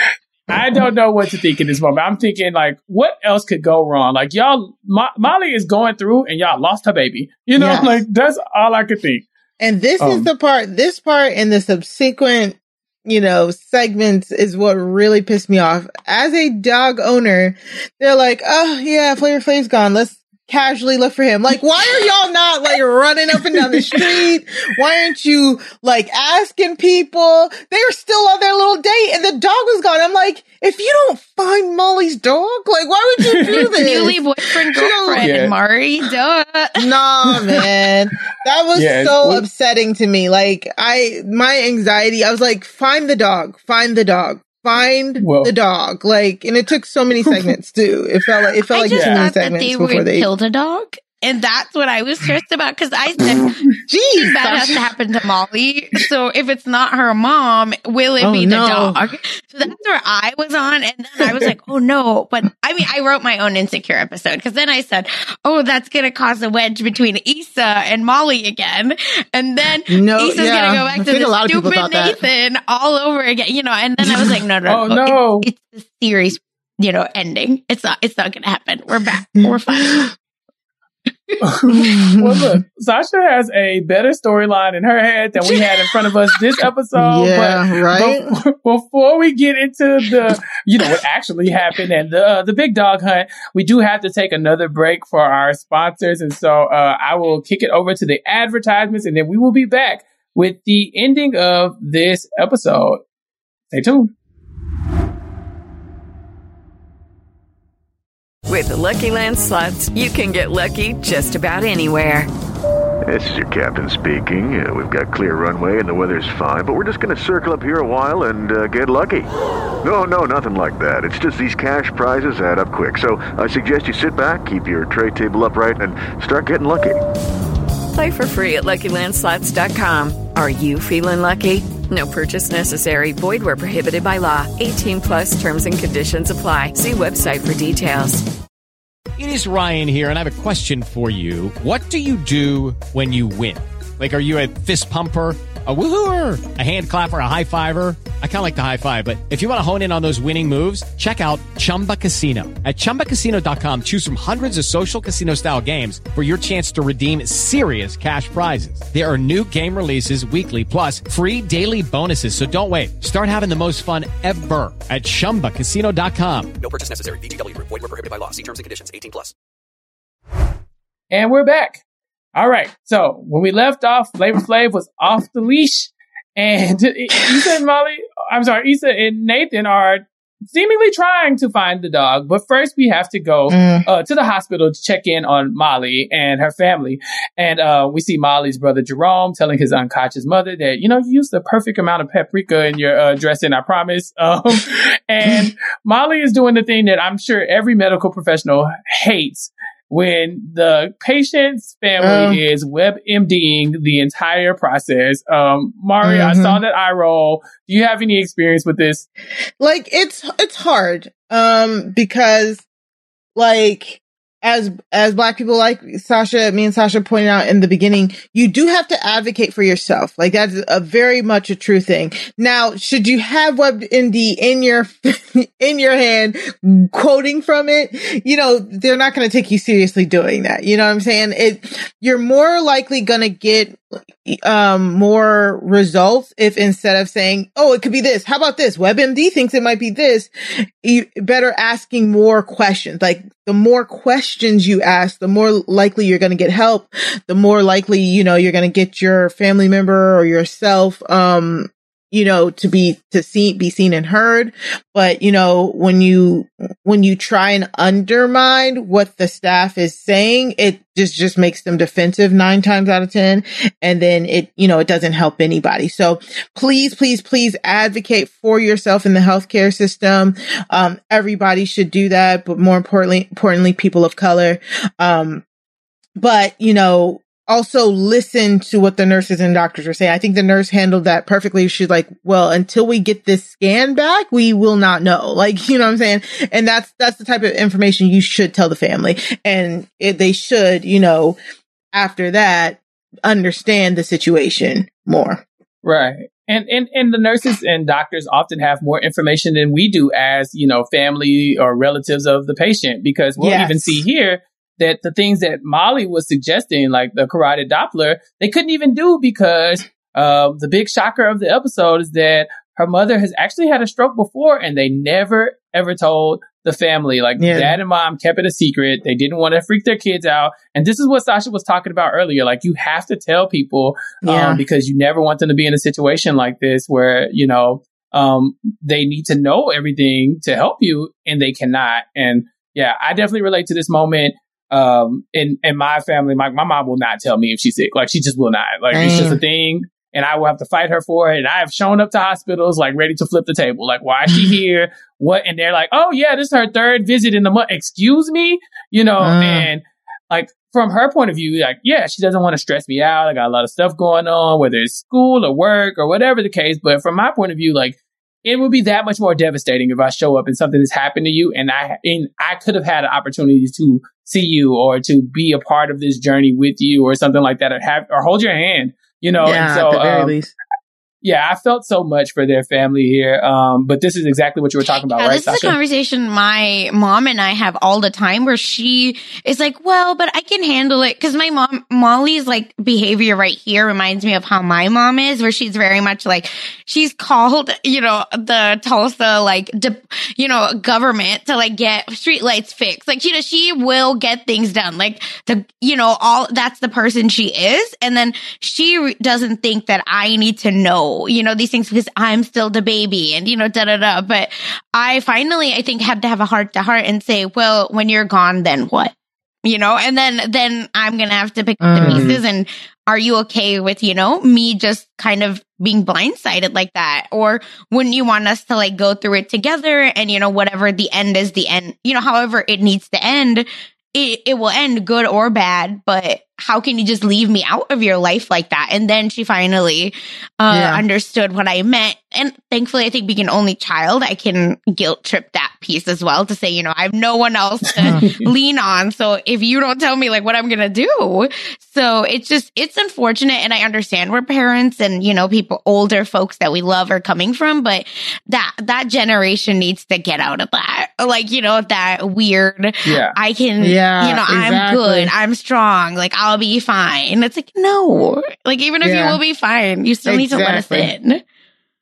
I don't know what to think in this moment. I'm thinking, like, what else could go wrong? Like, y'all, Mo- Molly is going through and y'all lost her baby. You know, Yes. like, that's all I could think. And this Um, is the part, this part and the subsequent, you know, segments is what really pissed me off. As a dog owner, they're like, oh yeah, Flavor Flav's gone. Let's casually look for him. Like, why are y'all not like running up and down the street? Why aren't you like asking people? They were still on their little date and the dog was gone. I'm like, if you don't find Molly's dog, like, why would you do this? Newly boyfriend, girlfriend, Yeah. and Mari, duh. No, man. That was Yeah, so we- upsetting to me. Like, I, my anxiety, I was like, find the dog, find the dog, find Well- the dog. Like, and it took so many segments too. It felt like, it felt I like just too many thought that segments they before would they. killed a dog. And that's what I was stressed about because I said, Jeez, bad has to happen to Molly. So if it's not her mom, will it Oh, be the no. dog? So that's where I was on. And then I was like, oh no. But I mean, I wrote my own insecure episode because then I said, oh, that's going to cause a wedge between Issa and Molly again. And then No, Issa's yeah. going to go I back to think a lot the of people stupid thought that. Nathan all over again, you know, and then I was like, no, no, Oh, no. no. It's, it's the series, you know, ending. It's not, it's not going to happen. We're back. We're fine. Well, look, Sasha has a better storyline in her head than we had in front of us this episode. Yeah, but right? bef- before we get into the, you know, what actually happened and the uh, the big dog hunt, we do have to take another break for our sponsors, and so uh, I will kick it over to the advertisements, and then we will be back with the ending of this episode. Stay tuned. With the Lucky Land Slots, you can get lucky just about anywhere. This is your captain speaking. Uh, we've got clear runway and the weather's fine, but we're just going to circle up here a while and uh, get lucky. No, no, nothing like that. It's just these cash prizes add up quick. So I suggest you sit back, keep your tray table upright, and start getting lucky. Play for free at Lucky Land Slots dot com. Are you feeling lucky? No purchase necessary. Void where prohibited by law. eighteen plus terms and conditions apply. See website for details. It is Ryan here, and I have a question for you. What do you do when you win? Like, are you a fist pumper, a woohooer, a hand clapper, a high fiver? I kind of like the high five, but if you want to hone in on those winning moves, check out Chumba Casino. At chumba casino dot com, choose from hundreds of social casino style games for your chance to redeem serious cash prizes. There are new game releases weekly, plus free daily bonuses. So don't wait. Start having the most fun ever at chumba casino dot com. No purchase necessary. V G W Group. Void where prohibited by law. See terms and conditions. eighteen plus. And we're back. All right. So when we left off, Flavor Flav was off the leash, and Issa and Molly, I'm sorry, Issa and Nathan are seemingly trying to find the dog. But first, we have to go Mm. uh, to the hospital to check in on Molly and her family. And uh, we see Molly's brother Jerome telling his unconscious mother that, you know, you used the perfect amount of paprika in your uh, dressing, I promise. Um, and Molly is doing the thing that I'm sure every medical professional hates, when the patient's family Um. is WebMDing the entire process. Um, Mari, I Mhm. saw that eye roll. Do you have any experience with this? Like, it's, it's hard. Um, because like, as, as Black people, like Sasha, me and Sasha pointed out in the beginning, you do have to advocate for yourself. Like that's a very much a true thing. Now, should you have WebMD in your, in your hand, quoting from it, you know, they're not going to take you seriously doing that. You know what I'm saying? It, you're more likely going to get, um, more results if instead of saying, oh, it could be this. How about this? WebMD thinks it might be this. You better asking more questions. Like the more questions you ask, the more likely you're going to get help. The more likely, you know, you're going to get your family member or yourself, um, you know, to be, to see, be seen and heard. But, you know, when you, when you try and undermine what the staff is saying, it just, just makes them defensive nine times out of ten. And then it, you know, it doesn't help anybody. So please, please, please advocate for yourself in the healthcare system. Um, everybody should do that, but more importantly, importantly, people of color. Um, but, you know, also listen to what the nurses and doctors are saying. I think the nurse handled that perfectly. She's like, well, until we get this scan back, we will not know. Like, you know what I'm saying? And that's, that's the type of information you should tell the family. And it, they should, you know, after that, understand the situation more. Right. And, and, and the nurses and doctors often have more information than we do as, you know, family or relatives of the patient, because we'll Yes. even see here that the things that Molly was suggesting, like the carotid Doppler, they couldn't even do because uh, the big shocker of the episode is that her mother has actually had a stroke before and they never, ever told the family. Like Yeah. dad and mom kept it a secret. They didn't want to freak their kids out. And this is what Sasha was talking about earlier. Like you have to tell people Yeah. um, because you never want them to be in a situation like this where, you know, um, they need to know everything to help you and they cannot. And yeah, I definitely relate to this moment. Um, in, in my family, my, my mom will not tell me if she's sick. Like, she just will not. Like, Damn. it's just a thing. And I will have to fight her for it. And I have shown up to hospitals, like, ready to flip the table. Like, why is she here? What? And they're like, oh, yeah, this is her third visit in the month. Excuse me? You know, Mm. and like, from her point of view, like, yeah, she doesn't want to stress me out. I got a lot of stuff going on, whether it's school or work or whatever the case. But from my point of view, like, it would be that much more devastating if I show up and something has happened to you and I and I could have had an opportunity to see you or to be a part of this journey with you or something like that, or have or hold your hand, you know. Yeah, and so, at the very um, least. yeah, I felt so much for their family here. Um, but this is exactly what you were talking about, Yeah, right, this is Sasha? a conversation my mom and I have all the time where she is like, well, but I can handle it. Cause my mom, Molly's like behavior right here reminds me of how my mom is, where she's very much like, she's called, you know, the Tulsa, like, de- you know, government to like get streetlights fixed. Like, you know, she will get things done. Like the, you know, all that's the person she is. And then she re- doesn't think that I need to know, you know, these things because I'm still the baby and, you know, da da da. But I finally, I think, had to have a heart to heart and say, well, when you're gone, then what? You know, and then, then I'm going to have to pick up the Mhm. pieces. And are you okay with, you know, me just kind of being blindsided like that? Or wouldn't you want us to like go through it together and, you know, whatever the end is the end, you know, however it needs to end, it, it will end good or bad, but how can you just leave me out of your life like that? And then she finally uh, Yeah. understood what I meant. And thankfully, I think being an only child, I can guilt trip that piece as well to say, you know, I have no one else to lean on. So if you don't tell me like what I'm going to do. So it's just, it's unfortunate. And I understand where parents and, you know, people, older folks that we love are coming from, but that, that generation needs to get out of that. Like, you know, that weird, Yeah. I can, Yeah, you know, I'm exactly. good. I'm strong. Like, I'll be fine. It's like, no, like, even if Yeah. you will be fine, you still need to let us Exactly. in.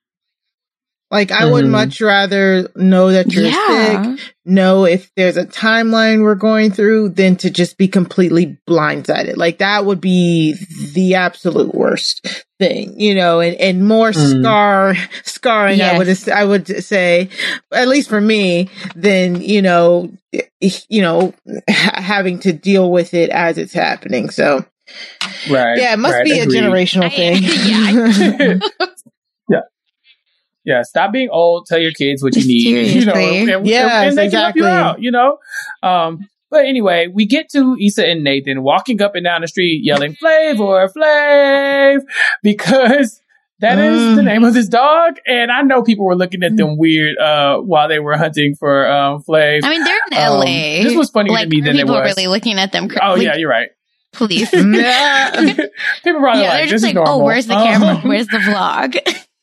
Like, I would Mhm. much rather know that you're Yeah. sick, know if there's a timeline we're going through, than to just be completely blindsided. Like, that would be the absolute worst thing, you know, and, and more Mm. scar, scarring, I Yes. would, I would say, at least for me, than, you know, you know, ha- having to deal with it as it's happening. So, Right. yeah, it must right, be a agreed. generational I- thing. yeah. Yeah. Yeah. Stop being old. Tell your kids what you need. You know, Seriously. and, Yes, and they can help you exactly. out, you know? Um, but anyway, we get to Issa and Nathan walking up and down the street yelling, Flavor, Flav, because That Mm. is the name of this dog. And I know people were looking at them weird uh, while they were hunting for um, Flav. I mean, they're in L A. Um, this was funnier like, to me than it people was. People really looking at them. Oh, like, yeah, you're right. Please. Yeah. People probably Yeah, like, they're this just is like, normal. oh, where's the Um, camera? Where's the vlog?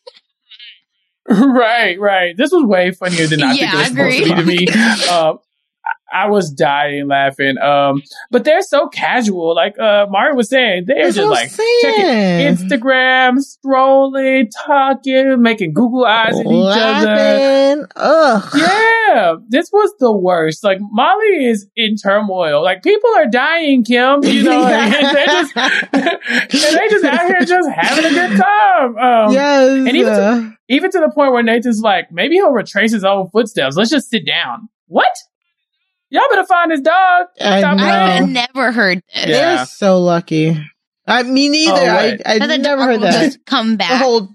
Right, right. This was way funnier than I Yeah, think it was I agree. supposed to be to me. Um, I was dying laughing. Um, but they're so casual. Like uh, Mario was saying, they're That's just what like I'm checking saying. Instagram, strolling, talking, making Google eyes at each other. Laughing. Ugh. Yeah, this was the worst. Like Molly is in turmoil. Like people are dying, Kim. You know, and they're just and they just out here just having a good time. Um, Yes. and even to, even to the point where Nathan's like, maybe he'll retrace his own footsteps. Let's just sit down. What? Y'all better find his dog. I Stop know. playing. I've never heard this. Yeah. They're so lucky. I me neither. Oh, right. I I But the never dog heard will that. just come The back. whole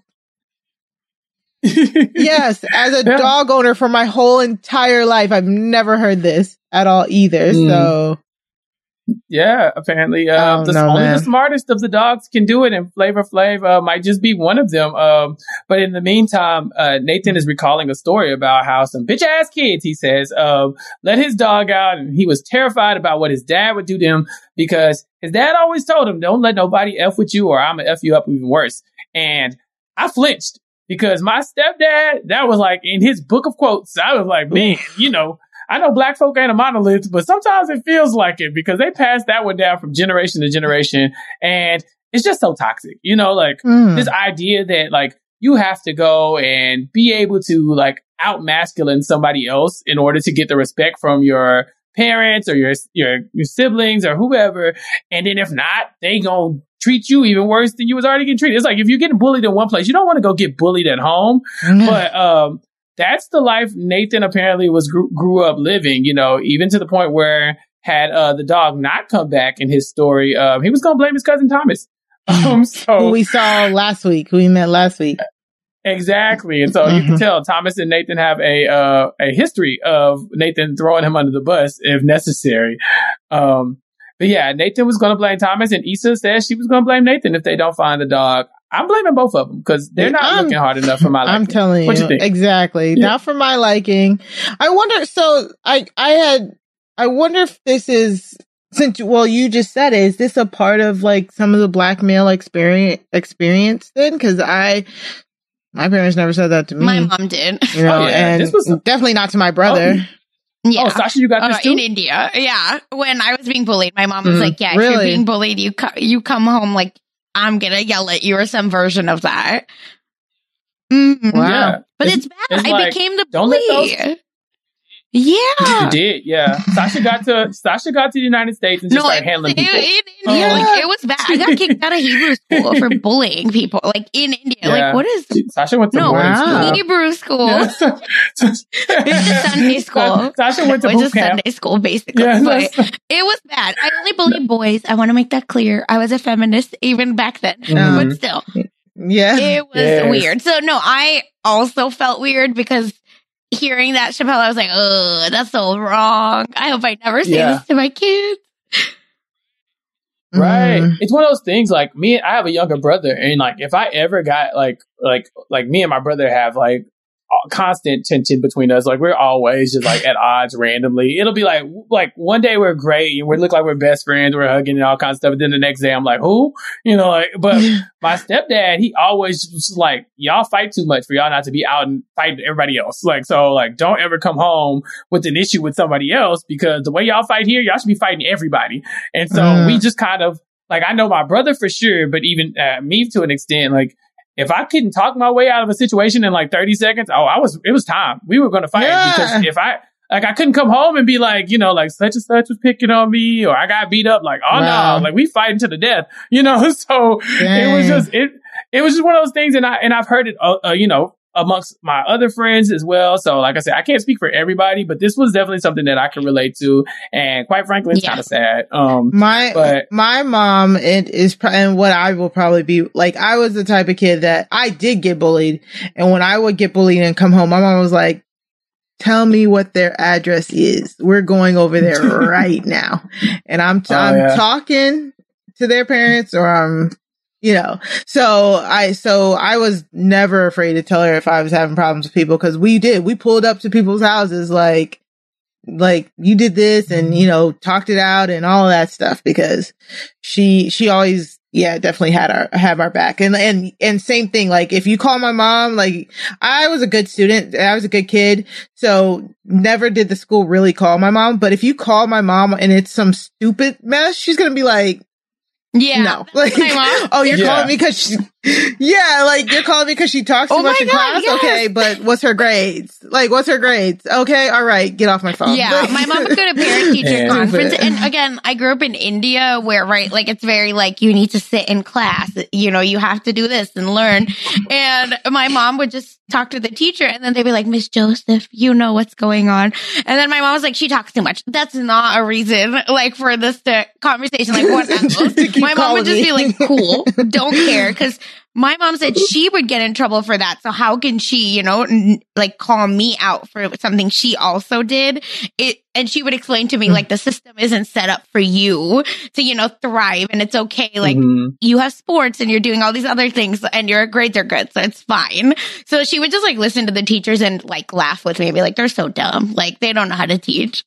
yes, as a Yeah. dog owner for my whole entire life, I've never heard this at all either. Mm. So Yeah, apparently, uh, Oh, the, no, only man. the smartest of the dogs can do it, and Flavor Flav uh, might just be one of them. Um, but in the meantime, uh, Nathan is recalling a story about how some bitch ass kids, he says, um, let his dog out, and he was terrified about what his dad would do to him because his dad always told him, "Don't let nobody f with you, or I'm gonna f you up even worse." And I flinched because my stepdad, that was like in his book of quotes. I was like, man, you know. I know black folk ain't a monolith, but sometimes it feels like it because they pass that one down from generation to generation. And it's just so toxic, you know, like Mm. this idea that like you have to go and be able to like out masculine somebody else in order to get the respect from your parents or your, your, your siblings or whoever. And then if not, they gonna treat you even worse than you was already getting treated. It's like if you're getting bullied in one place, you don't want to go get bullied at home. Mm. But, um, that's the life Nathan apparently was grew, grew up living, you know, even to the point where had uh, the dog not come back in his story, um, he was going to blame his cousin Thomas. Um, so who we saw last week, who we met last week. exactly. And so you can tell Thomas and Nathan have a uh, a history of Nathan throwing him under the bus if necessary. Um, but yeah, Nathan was going to blame Thomas, and Issa says she was going to blame Nathan if they don't find the dog. I'm blaming both of them because they're not I'm- looking hard enough for my liking. I'm telling What you, you think? exactly. Yeah. Not for my liking. I wonder. So I, I had. I wonder if this is since. Well, you just said it. Is this a part of like some of the black male experience? Experience then? Because I, my parents never said that to me. My mom did. You know, Oh, yeah. and This was- definitely not to my brother. Yeah. Oh, Sasha, you got Uh, this too? in India. Yeah. When I was being bullied, my mom was Mm, like, yeah, if really? you're being bullied, you, co- you come home like, I'm going to yell at you or some version of that. Mhm. Wow. Yeah. But It's- it's, bad. it's I like, became the don't let bully. those- Yeah. You did, yeah. Sasha got to Sasha got to the United States and just No, started it, handling it, people. it, Oh. yeah, like, it was bad. I got kicked out of Hebrew school for bullying people, like in India. Yeah. Like, what is Sasha went to no boarding school. Hebrew school? Yeah. It's a Sunday school. Sasha went to It was boot a camp. Sunday school, basically. Yeah, but that's- it was bad. I only bullied boys. I want to make that clear. I was a feminist even back then, Mhm. but still, Yeah. it was Yes. weird. So no, I also felt weird because hearing that Chappelle, I was like, oh, that's so wrong. I hope I never say Yeah. this to my kids. Right. Mm. It's one of those things like me, I have a younger brother, and like if I ever got like like like me and my brother have like a constant tension between us. Like we're always just like at odds randomly. It'll be like like one day we're great and we look like we're best friends, we're hugging and all kinds of stuff. And then the next day I'm like, who? You know, like but my stepdad, he always was like, y'all fight too much for y'all not to be out and fighting everybody else. Like so like don't ever come home with an issue with somebody else because the way y'all fight here, y'all should be fighting everybody. And so Mm. we just kind of like I know my brother for sure, but even uh, me to an extent, like if I couldn't talk my way out of a situation in like thirty seconds, oh, I was, it was time. We were going to fight Yeah. because if I, like, I couldn't come home and be like, you know, like such and such was picking on me or I got beat up. Like, oh Wow. no, like we fighting to the death, you know? So it was Dang. just, it, it was just one of those things. And I, and I've heard it, uh, uh, you know, amongst my other friends as well. So like I said, I can't speak for everybody, but this was definitely something that I can relate to. And quite frankly, it's Yeah. kind of sad. Um, My but my mom, it is, pr- and what I will probably be like. I was the type of kid that I did get bullied, and when I would get bullied and come home, my mom was like, "Tell me what their address is. We're going over there right now." And I'm t- Oh, I'm yeah. talking to their parents, or I'm you know, so I, so I was never afraid to tell her if I was having problems with people, because we did, we pulled up to people's houses like, like you did this and, you know, talked it out and all that stuff, because she, she always, yeah, definitely had our, have our back. And, and, and same thing, like if you call my mom, like I was a good student, I was a good kid. So never did the school really call my mom. But if you call my mom and it's some stupid mess, she's going to be like, yeah, no, like, oh, you're yeah. calling me because she, yeah, like you're calling me because she talks too oh much in God, class. yes. Okay, but what's her grades? Like, what's her grades? Okay, all right, get off my phone. Yeah, my mom would go to parent teacher Yeah. conference, and again, I grew up in India, where right, like it's very like you need to sit in class. You know, you have to do this and learn. And my mom would just talk to the teacher, and then they'd be like, "Miss Joseph, you know what's going on." And then my mom was like, "She talks too much. That's not a reason, like for this to conversation. Like what else?" My mom would just me. be like, "Cool, don't care," because my mom said she would get in trouble for that. So how can she, you know, n- like call me out for something she also did? It, and she would explain to me, like, the system isn't set up for you to, you know, thrive, and it's okay. Like, Mhm. you have sports and you're doing all these other things and your grades are good. So it's fine. So she would just like listen to the teachers and like laugh with me and be like, they're so dumb. Like, they don't know how to teach.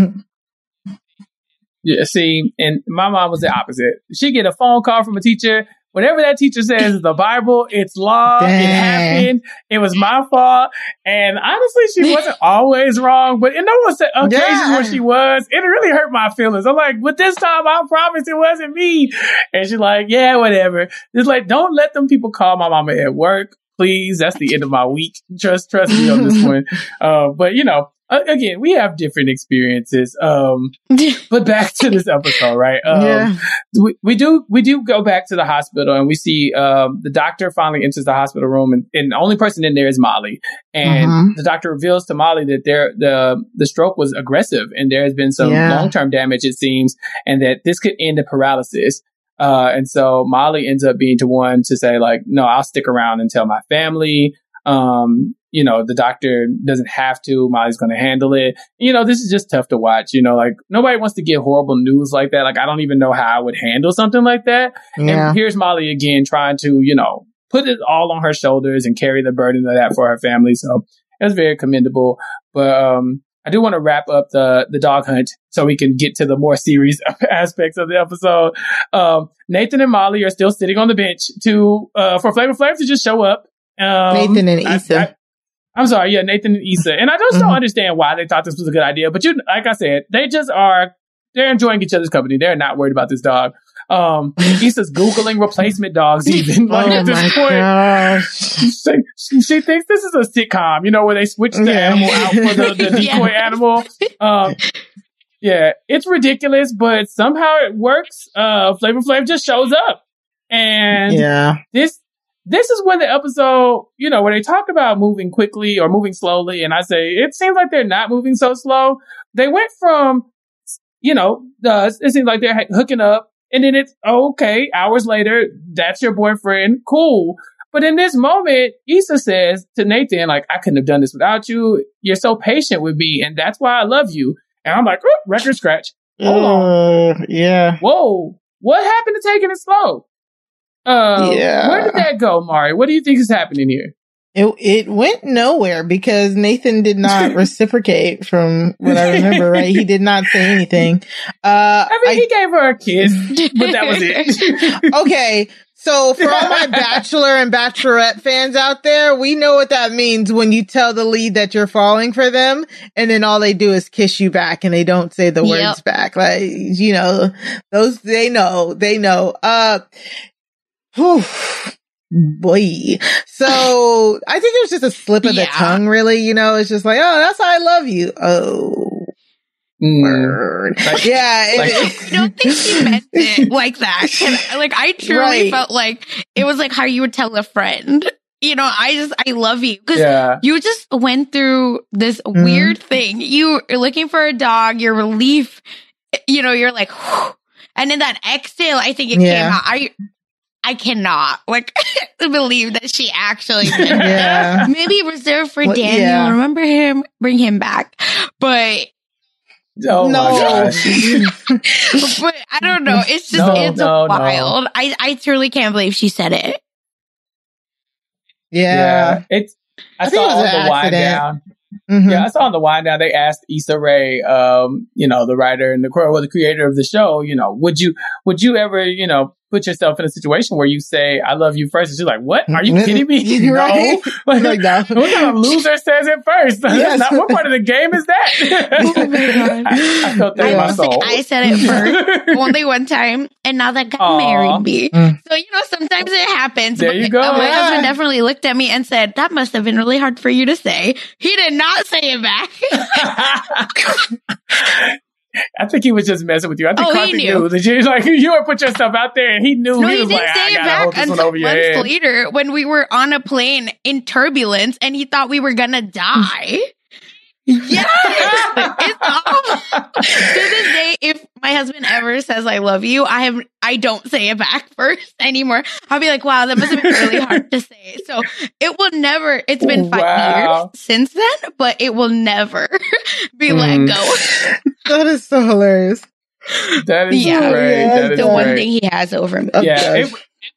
Yeah, see, and my mom was the opposite. She'd get a phone call from a teacher. Whatever that teacher says is the Bible, it's law, Dang. it happened, it was my fault. And honestly, she wasn't always wrong, but in those occasions Yeah. where she was, it really hurt my feelings. I'm like, but this time I promise it wasn't me. And she's like, yeah, whatever. Just like, don't let them people call my mama at work, please. That's the end of my week. Trust, trust me on this one. Uh, but you know, again, we have different experiences. Um, but back to this episode, right? Um, Yeah. we, we do, we do go back to the hospital, and we see, um, the doctor finally enters the hospital room, and, and the only person in there is Molly. And Mhm. the doctor reveals to Molly that there, the, the stroke was aggressive, and there has been some Yeah. long-term damage, it seems, and that this could end in paralysis. Uh, and so Molly ends up being the one to say, like, no, I'll stick around and tell my family. Um, you know, the doctor doesn't have to. Molly's going to handle it. You know, this is just tough to watch. You know, like nobody wants to get horrible news like that. Like, I don't even know how I would handle something like that. Yeah. And here's Molly again trying to, you know, put it all on her shoulders and carry the burden of that for her family. So it was very commendable. But um, I do want to wrap up the the dog hunt so we can get to the more serious aspects of the episode. Um, Nathan and Molly are still sitting on the bench to uh, for Flavor Flav to just show up. Um, Nathan and I- Issa. I- I'm sorry, yeah, Nathan and Issa. And I just Mhm. don't understand why they thought this was a good idea. But you, like I said, they just are, they're enjoying each other's company. They're not worried about this dog. Um, Issa's Googling replacement dogs even. Like Oh at this my point, gosh. she, she, she thinks this is a sitcom, you know, where they switch the Yeah. animal out for the, the decoy Yeah. animal. Um, yeah, it's ridiculous, but somehow it works. Uh, Flavor Flav just shows up. And Yeah. this this is when the episode, you know, where they talk about moving quickly or moving slowly, and I say it seems like they're not moving so slow. They went from, you know, uh, it seems like they're hooking up, and then it's oh, okay. Hours later, that's your boyfriend, cool. But in this moment, Issa says to Nathan, like, I couldn't have done this without you. You're so patient with me, and that's why I love you. And I'm like, oh, record scratch. Hold on. Uh, yeah. Whoa, what happened to taking it slow? Uh, Yeah. Where did that go, Mari? What do you think is happening here? It it went nowhere because Nathan did not reciprocate from what I remember, right? He did not say anything. Uh, I mean, he gave her a kiss, but that was it. Okay. So for all my Bachelor and Bachelorette fans out there, we know what that means when you tell the lead that you're falling for them, and then all they do is kiss you back and they don't say the Yep. words back. Like, you know, those, they know, they know. Uh, whew, boy. So I think it was just a slip of the Yeah. tongue, really. You know, it's just like, oh, that's how I love you. Oh. Word. Like- yeah. it- like- I don't think she meant it like that. And, like, I truly Right. felt like it was like how you would tell a friend, you know, I just, I love you. Because Yeah. you just went through this Mhm. weird thing. You are looking for a dog, your relief, you know, you're like, whew. And in that exhale, I think it Yeah. came out. I, I cannot like believe that she actually did that. Yeah. Maybe reserved for Well, Daniel. yeah. Remember him, bring him back. But Oh no. my gosh. But I don't know. It's just, No, it's no, wild. no. I, I truly can't believe she said it. Yeah. Yeah. It's, I, I think saw it was on an the wind accident. down. Mhm. Yeah, I saw on the wind down, they asked Issa Rae, um, you know, the writer and the, well, the creator of the show, you know, would you, would you ever, you know, put yourself in a situation where you say, I love you first? And she's like, what? Are you kidding me? Right? No. Like, Like that. what kind of loser says it first? Yes. Not, what part of the game is that? Oh my God. I, I felt that in I my will say soul. I said it first only one time, and now that guy Aw. married me. Mm. So, you know, sometimes it happens. There but, you go. uh, my Yeah. husband definitely looked at me and said, that must have been really hard for you to say. He did not say it back. I think he was just messing with you. I think Oh, he Carson knew. knew that you like you were put yourself out there, and he knew. No, he he was didn't like, say I it gotta back hold this one until over your months head. later when we were on a plane in turbulence and he thought we were gonna die. Yes! It's awful. To this day, if my husband ever says I love you, I have I don't say it back first anymore. I'll be like, wow, that must have been really hard to say. So it will never, it's been five Wow. years since then, but it will never be Mm. let go. That is so hilarious. That is Yeah. great. Yeah, That is The great. one thing he has over me. Yeah, it,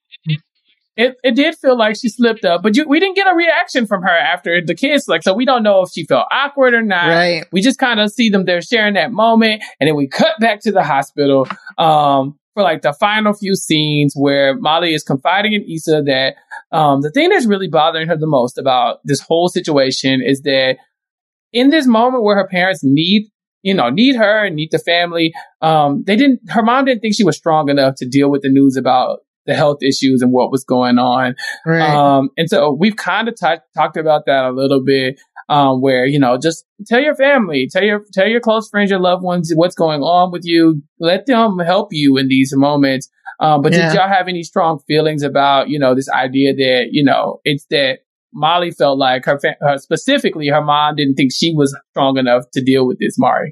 it it did feel like she slipped up, but you, we didn't get a reaction from her after the kids. Like, so we don't know if she felt awkward or not. Right. We just kind of see them there sharing that moment, and then we cut back to the hospital um, for like the final few scenes where Molly is confiding in Issa that um, the thing that's really bothering her the most about this whole situation is that in this moment where her parents need, you know, need her and need the family, um, they didn't, her mom didn't think she was strong enough to deal with the news about the health issues and what was going on. Right. Um, and so we've kind of t- talked about that a little bit, um, where, you know, just tell your family, tell your, tell your close friends, your loved ones, what's going on with you. Let them help you in these moments. Um, but Yeah. did y'all have any strong feelings about, you know, this idea that, you know, it's that Molly felt like her, fa- her specifically her mom didn't think she was strong enough to deal with this, Mari?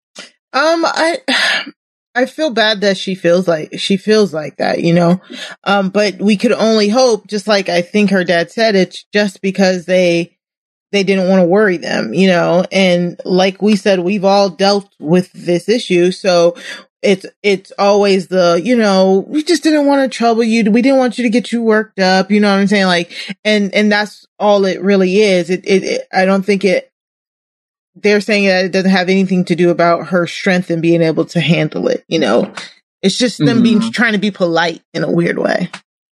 Um, I, I feel bad that she feels like, she feels like that, you know? Um, but we could only hope, just like I think her dad said, it's just because they, they didn't want to worry them, you know? And like we said, we've all dealt with this issue. So it's, it's always the, you know, we just didn't want to trouble you. We didn't want you to get you worked up. You know what I'm saying? Like, and, and that's all it really is. It, it, it I don't think it, they're saying that it doesn't have anything to do about her strength and being able to handle it. You know, it's just them Mhm. being, trying to be polite in a weird way.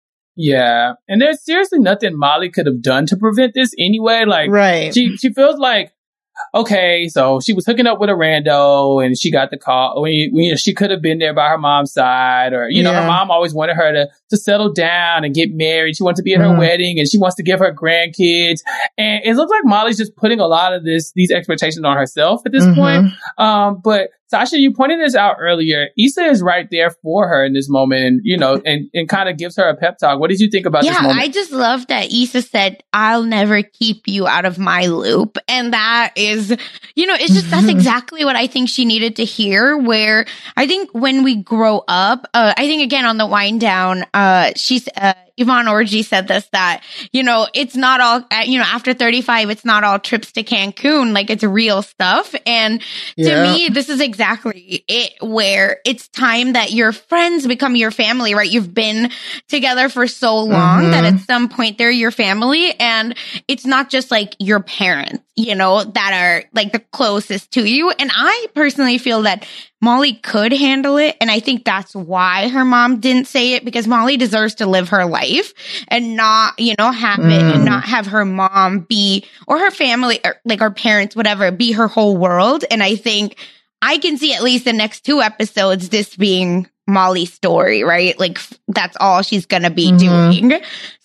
Yeah. And there's seriously nothing Molly could have done to prevent this anyway. Like, Right. she, she feels like, okay, so she was hooking up with a rando and she got the call. When, when, you know, she could have been there by her mom's side, or, you know, Yeah. her mom always wanted her to, to settle down and get married. She wants to be at her Mhm. wedding and she wants to give her grandkids. And it looks like Molly's just putting a lot of this, these expectations on herself at this Mhm. point. Um, but Sasha, you pointed this out earlier. Issa is right there for her in this moment and, you know, and, and kind of gives her a pep talk. What did you think about Yeah, this moment? I just love that Issa said, I'll never keep you out of my loop. And that is, you know, it's just, that's exactly what I think she needed to hear, where I think when we grow up, uh, I think again on the wind down, uh, she's, uh, Yvonne Orji said this, that, you know, it's not all, uh, you know, after thirty-five, it's not all trips to Cancun. Like, it's real stuff. And to Yeah. me, this is exactly it, where it's time that your friends become your family, right? You've been together for so long that Mhm. at some point they're your family. And it's not just like your parents, you know, that are like the closest to you. And I personally feel that Molly could handle it. And I think that's why her mom didn't say it, because Molly deserves to live her life and not, you know, have it Mm. and not have her mom be, or her family, or like her parents, whatever, be her whole world. And I think I can see at least the next two episodes, this being Molly's story, right? Like, f- that's all she's going to be Mhm. doing.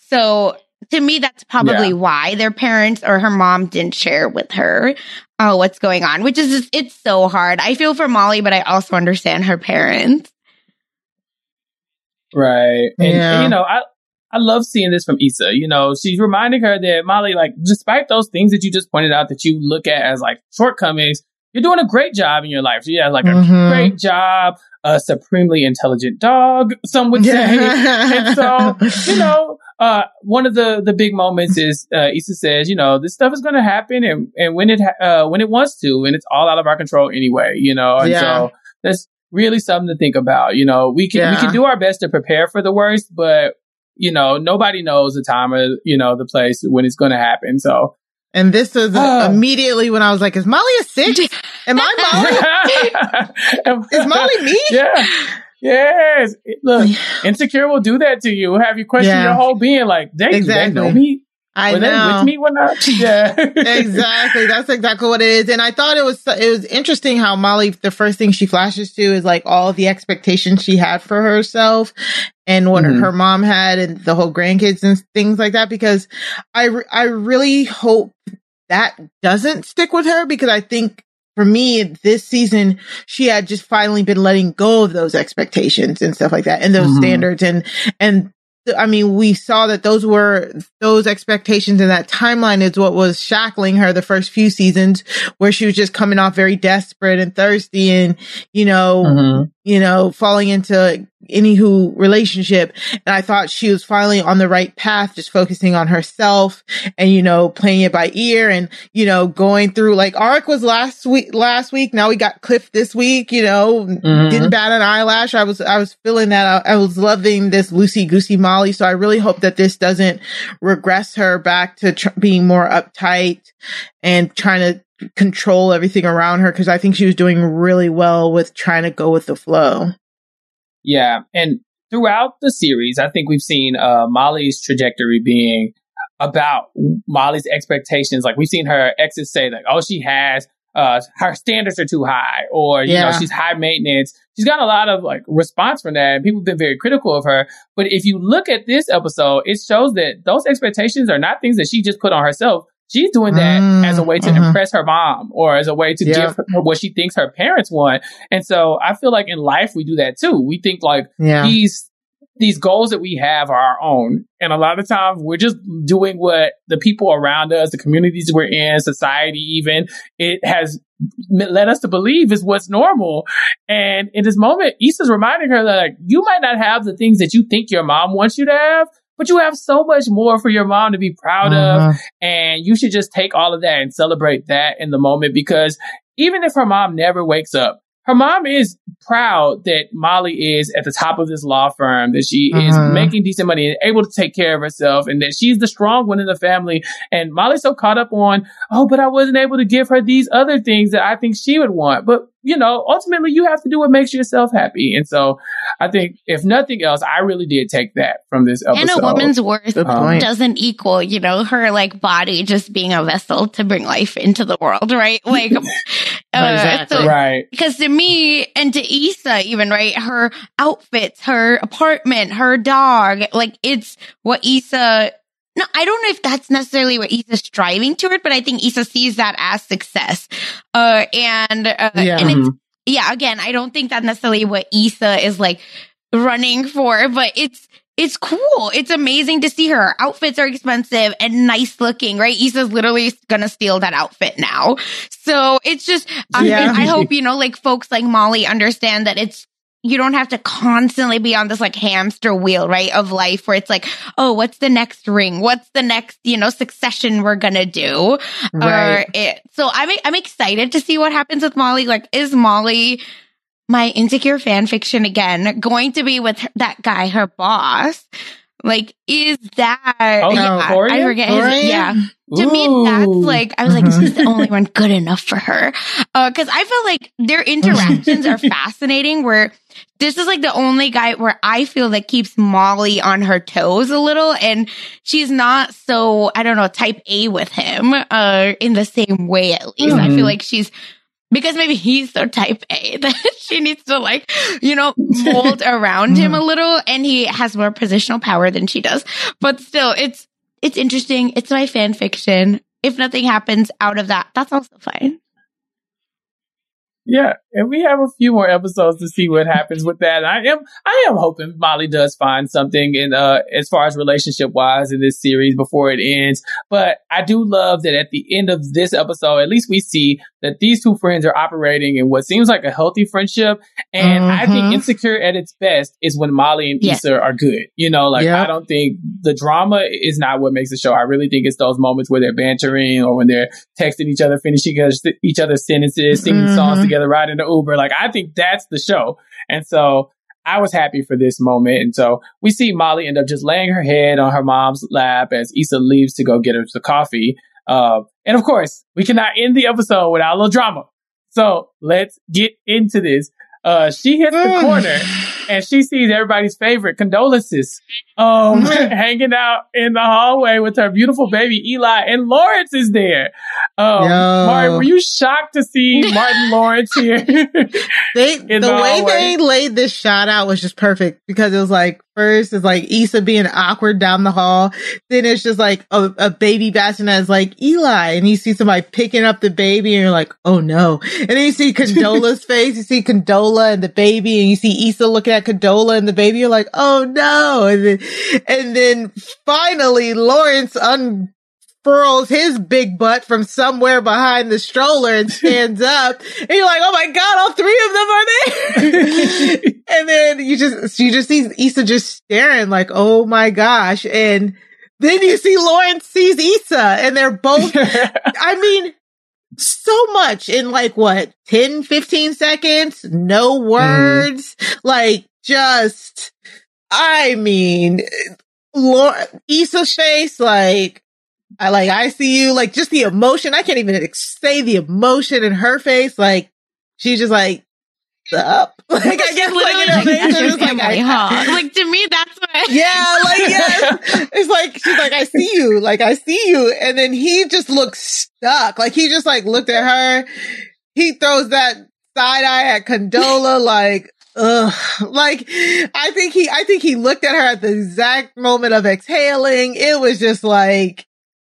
So to me, that's probably Yeah. why their parents or her mom didn't share with her uh, what's going on, which is just, it's so hard. I feel for Molly, but I also understand her parents. Right. And, Yeah. and, you know, I, I love seeing this from Issa. You know, she's reminding her that Molly, like, despite those things that you just pointed out that you look at as like shortcomings, you're doing a great job in your life. She has like a Mhm. great job, a supremely intelligent dog, some would say. And so, you know, uh, one of the, the big moments is, uh, Issa says, you know, this stuff is going to happen and, and when it, ha- uh, when it wants to, and it's all out of our control anyway, you know, and Yeah. so that's really something to think about. You know, we can, we Yeah. can do our best to prepare for the worst, but, you know, nobody knows the time or, you know, the place when it's going to happen. So, And this was uh, immediately when I was like, is Molly a six? Am I Molly? Is Molly me? Yeah. Yes. It- Look, Insecure will do that to you. Have you question Yeah. your whole being like, they, do they know Exactly. me? I Were know. they with me when I, yeah. Exactly. That's exactly what it is. And I thought it was, it was interesting how Molly, the first thing she flashes to is like all of the expectations she had for herself and what Mhm. her mom had and the whole grandkids and things like that. Because I, re- I really hope that doesn't stick with her, because I think for me this season, she had just finally been letting go of those expectations and stuff like that and those Mhm. standards. And, and I mean, we saw that those were, those expectations and that timeline is what was shackling her the first few seasons, where she was just coming off very desperate and thirsty and, you know, Mhm. you know, falling into any who relationship. And I thought she was finally on the right path, just focusing on herself and, you know, playing it by ear and, you know, going through like Arik was last week, last week. Now we got Cliff this week, you know, Mhm. didn't bat an eyelash. I was, I was feeling that. I, I was loving this loosey goosey Molly. So I really hope that this doesn't regress her back to tr- being more uptight and trying to control everything around her. Cause I think she was doing really well with trying to go with the flow. Yeah. And throughout the series, I think we've seen uh, Molly's trajectory being about Molly's expectations. Like we've seen her exes say like, oh, she has, uh, her standards are too high, or, you Yeah. know, she's high maintenance. She's got a lot of like response from that, and people have been very critical of her. But if you look at this episode, it shows that those expectations are not things that she just put on herself. She's doing that Mm, as a way to mhm. impress her mom, or as a way to Yeah. give her what she thinks her parents want. And so I feel like in life we do that too. We think like Yeah. these these goals that we have are our own. And a lot of times we're just doing what the people around us, the communities we're in, society even, it has led us to believe is what's normal. And in this moment, Issa's reminding her that like, you might not have the things that you think your mom wants you to have, but you have so much more for your mom to be proud Uh-huh. of. And you should just take all of that and celebrate that in the moment, because even if her mom never wakes up, her mom is proud that Molly is at the top of this law firm, that she is Uh-huh. making decent money and able to take care of herself, and that she's the strong one in the family. And Molly's so caught up on, oh, but I wasn't able to give her these other things that I think she would want. But, you know, ultimately you have to do what makes yourself happy. And so I think if nothing else, I really did take that from this episode. And a woman's worth Good point. doesn't equal, you know, her like body just being a vessel to bring life into the world, right? Like, uh, Exactly. so, Right. because to me and to Issa, even, right, her outfits, her apartment, her dog, like it's what Issa. No, I don't know if that's necessarily what Issa's striving toward, but I think Issa sees that as success. Uh, and uh, Yeah. and it's yeah, again, I don't think that's necessarily what Issa is like running for, but it's it's cool. It's amazing to see her. Her outfits are expensive and nice looking, right? Issa's literally gonna steal that outfit now. So it's just, I, Yeah. I hope, you know, like folks like Molly understand that it's, you don't have to constantly be on this like hamster wheel, right, of life where it's like, oh, what's the next ring? What's the next, you know, succession we're gonna do? Right. Or it, so I'm I'm excited to see what happens with Molly. Like, is Molly, my insecure fan fiction again, going to be with her, that guy, her boss? Like, is that? Oh, yeah, Florian? I forget. His, Florian? yeah. To me, that's Ooh. like, I was like, is the only one good enough for her? Uh, cause I feel like their interactions are fascinating, where this is like the only guy where I feel that keeps Molly on her toes a little, and she's not so, I don't know, type A with him, uh, in the same way, at least. I Mhm. feel like she's, because maybe he's so type A that she needs to like, you know, mold around him a little, and he has more positional power than she does. But still, it's, it's interesting. It's my fan fiction. If nothing happens out of that, that's also fine. Yeah. and we have a few more episodes to see what happens with that. And I am, I am hoping Molly does find something in, uh, as far as relationship wise in this series before it ends. But I do love that at the end of this episode, at least we see that these two friends are operating in what seems like a healthy friendship. And mm-hmm. I think Insecure at its best is when Molly and Issa yeah. are good. You know, like yep. I don't think the drama is not what makes the show. I really think it's those moments where they're bantering or when they're texting each other, finishing each other's sentences, singing mm-hmm. songs together, riding the Uber. Like I think that's the show. And so I was happy for this moment. And so we see Molly end up just laying her head on her mom's lap as Issa leaves to go get her some coffee. Uh, and of course, we cannot end the episode without a little drama. So let's get into this. Uh, she hits the corner and she sees everybody's favorite condolences um, hanging out in the hallway with her beautiful baby Eli, and Lawrence is there. Um, Martin, were you shocked to see Martin Lawrence here? they, the, the way hallway? They laid this shot out was just perfect because it was like, first it's like Issa being awkward down the hall. Then it's just like a, a baby bassinet like Eli, and you see somebody picking up the baby and you're like, oh no. And then you see Condola's face, you see Condola and the baby, and you see Issa looking at Condola and the baby, you're like, oh no. And then, and then finally Lawrence unfurls his big butt from somewhere behind the stroller and stands up, and you're like, oh my god, all three of them are there. And then you just, you just see Issa just staring like, oh my gosh. And then you see Lawrence sees Issa, and they're both, I mean, so much in like what, ten, fifteen seconds, no words, mm. like just, I mean, Laura, Issa's face, like, I like, I see you, like just the emotion. I can't even say the emotion in her face. Like, she's just like, up. Like, I guess like in her face, it's just like, I, huh? Like to me, that's what. Yeah, like yes. It's like she's like, I see you, like I see you, and then he just looks stuck. Like he just like looked at her. He throws that side eye at Condola, like, ugh. Like I think he, I think he looked at her at the exact moment of exhaling. It was just like.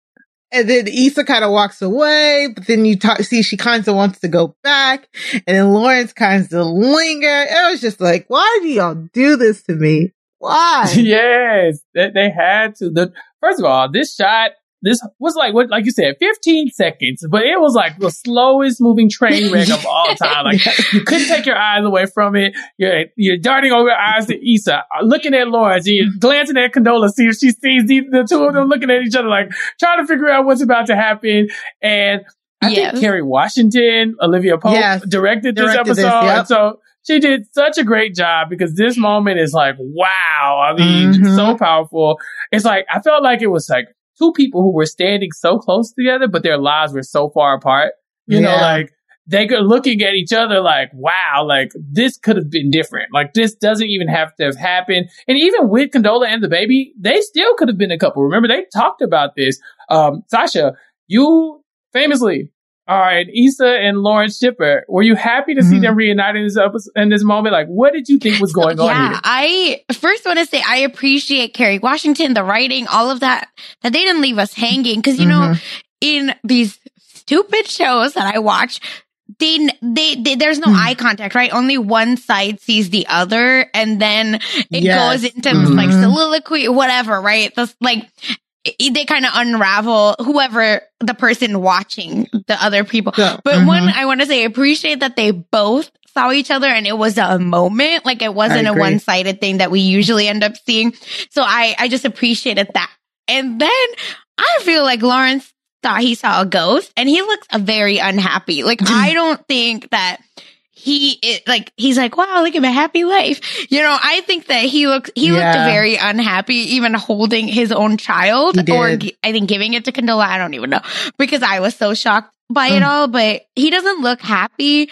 And then Issa kind of walks away, but then you talk, see she kind of wants to go back, and then Lawrence kind of linger. It was just like, why do y'all do this to me? Why? Yes, they, they had to. The first of all, this shot, this was like what, like you said, fifteen seconds, but it was like the slowest moving train wreck of all time. Like you couldn't take your eyes away from it. You're you're darting over your eyes to Issa, looking at Lawrence, and you're glancing at Condola, see if she sees the, the two of them looking at each other, like trying to figure out what's about to happen. And I yes. think Kerry Washington, Olivia Pope, yes. directed this directed episode. This, yep. And so she did such a great job because this moment is like, wow. I mean, mm-hmm. so powerful. It's like, I felt like it was like two people who were standing so close together, but their lives were so far apart. You yeah. know, like they were looking at each other like, wow, like this could have been different. Like this doesn't even have to have happened. And even with Condola and the baby, they still could have been a couple. Remember, they talked about this. Um, Sasha, you famously are an Issa and Lawrence shipper. Were you happy to see mm-hmm. them reunited in this episode, in this moment? Like, what did you think was going on yeah, here? I first want to say I appreciate Kerry Washington, the writing, all of that, that they didn't leave us hanging. Because, you mm-hmm. know, in these stupid shows that I watch, They, they, they, there's no eye contact, right? Only one side sees the other, and then it yes. goes into mm-hmm. like soliloquy, whatever, right? That's like, they kind of unravel whoever the person watching the other people. Yeah. But mm-hmm. one, I want to say, I appreciate that they both saw each other and it was a moment. Like it wasn't a one-sided thing that we usually end up seeing. So I, I just appreciated that. And then I feel like Lawrence thought he saw a ghost and he looks very unhappy. Like I don't think that he it, like he's like, wow, look at my happy life. You know, I think that he looks he yeah. looked very unhappy, even holding his own child, or I think giving it to Condola. I don't even know, because I was so shocked by mm. it all. But he doesn't look happy.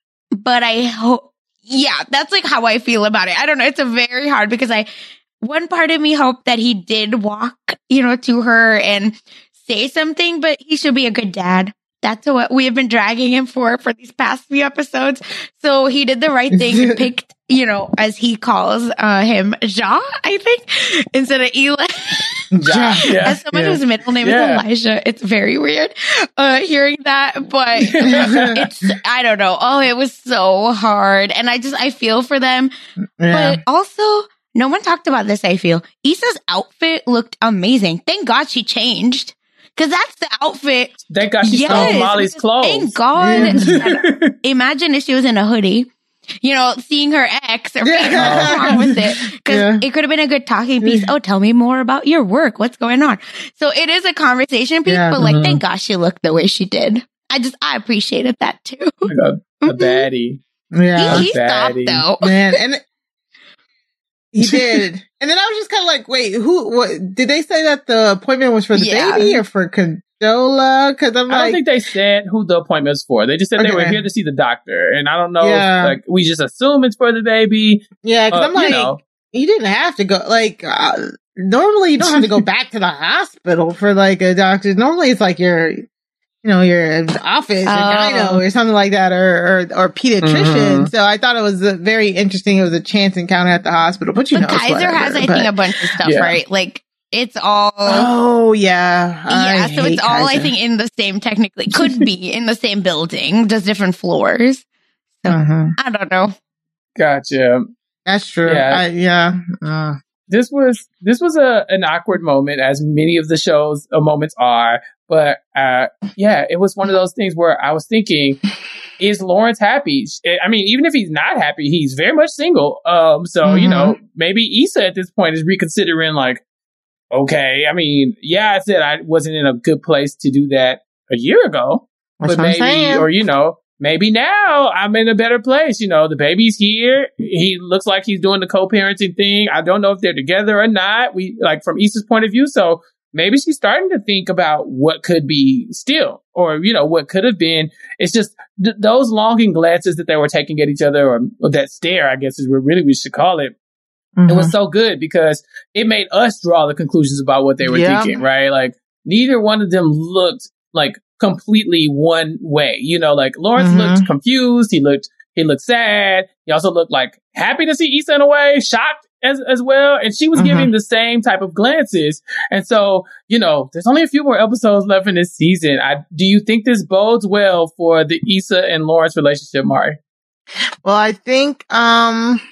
But I hope, yeah, that's like how I feel about it. I don't know. It's a very hard, because I one part of me hoped that he did walk, you know, to her and say something, but he should be a good dad. That's what we have been dragging him for for these past few episodes. So he did the right thing. He picked, you know, as he calls uh, him, Ja, I think, instead of Eli. Josh. Yeah. As someone yeah. whose middle name yeah. is Elijah, it's very weird uh, hearing that. But it's, I don't know. Oh, it was so hard. And I just, I feel for them. Yeah. But also, no one talked about this, I feel. Issa's outfit looked amazing. Thank God she changed. Because that's the outfit. Thank God she yes, stole Molly's clothes. Thank God. Yeah. Imagine if she was in a hoodie. You know, seeing her ex or what's wrong with it. Because Yeah. it could have been a good talking piece. Oh, tell me more about your work. What's going on? So it is a conversation piece, Yeah. but like, Mhm. thank gosh she looked the way she did. I just, I appreciated that too. Like a, a baddie. Yeah. He, he stopped Baddie. though. Man, and he did. And then I was just kind of like, wait, who, what, did they say that the appointment was for the Yeah. baby or for Condola? Cause I'm I don't like, think they said who the appointment was for. They just said they were Okay. here to see the doctor. And I don't know Yeah. if, like, we just assume it's for the baby. yeah, cause Uh, I'm like, you know. you didn't have to go, like, uh, normally you don't have to go back to the hospital for like a doctor. Normally it's like your, you know, your office or Oh. gyno or something like that, or, or, or pediatrician. Mhm. So I thought it was uh, very interesting. It was a chance encounter at the hospital, but you But know, it's Kaiser whatever, has, I but- think, a bunch of stuff, Yeah. right? Like, it's all. Oh yeah, I yeah, so hate it's all, I Kaiser. think, in the same, technically, could be in the same building, just different floors. So, Uh-huh. I don't know. Gotcha. That's true. Yeah. I, yeah. Uh, This was this was a an awkward moment, as many of the show's uh, moments are. But uh, yeah, it was one of those things where I was thinking, is Lawrence happy? I mean, even if he's not happy, he's very much single. Um, so Mhm. you know, maybe Issa at this point is reconsidering. Like, okay, I mean, yeah, I said I wasn't in a good place to do that a year ago, That's but what I'm maybe, saying. or you know. Maybe now I'm in a better place. You know, the baby's here. He looks like he's doing the co-parenting thing. I don't know if they're together or not. We like from Issa's point of view. So maybe she's starting to think about what could be still, or, you know, what could have been. It's just th- those longing glances that they were taking at each other, or, or that stare, I guess is what really we should call it. It was so good because it made us draw the conclusions about what they were Yeah. thinking, right? Like neither one of them looked like completely one way. You know, like Lawrence Mhm. looked confused. He looked, he looked sad. He also looked like happy to see Issa in a way, shocked as, as well. And she was Mhm. giving the same type of glances. And so, you know, there's only a few more episodes left in this season. I, do you think this bodes well for the Issa and Lawrence relationship, Mari? Well, I think, um,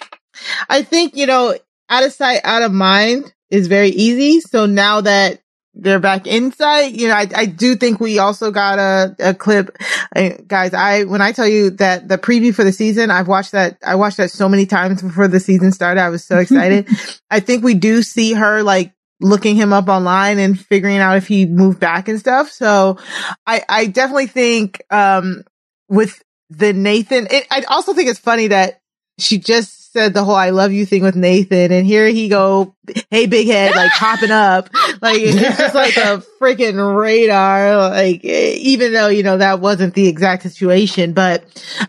I think, you know, out of sight, out of mind is very easy. So now that they're back inside, you know, I, I do think we also got a, a clip. Uh, guys, I, when I tell you that the preview for the season, I've watched that, I watched that so many times before the season started. I was so excited. I think we do see her like looking him up online and figuring out if he moved back and stuff. So I, I definitely think, um, with the Nathan, it, I also think it's funny that she just said the whole I love you thing with Nathan, and here he go, hey big head, like popping up. Like it's just like a freaking radar, like even though, you know, that wasn't the exact situation, but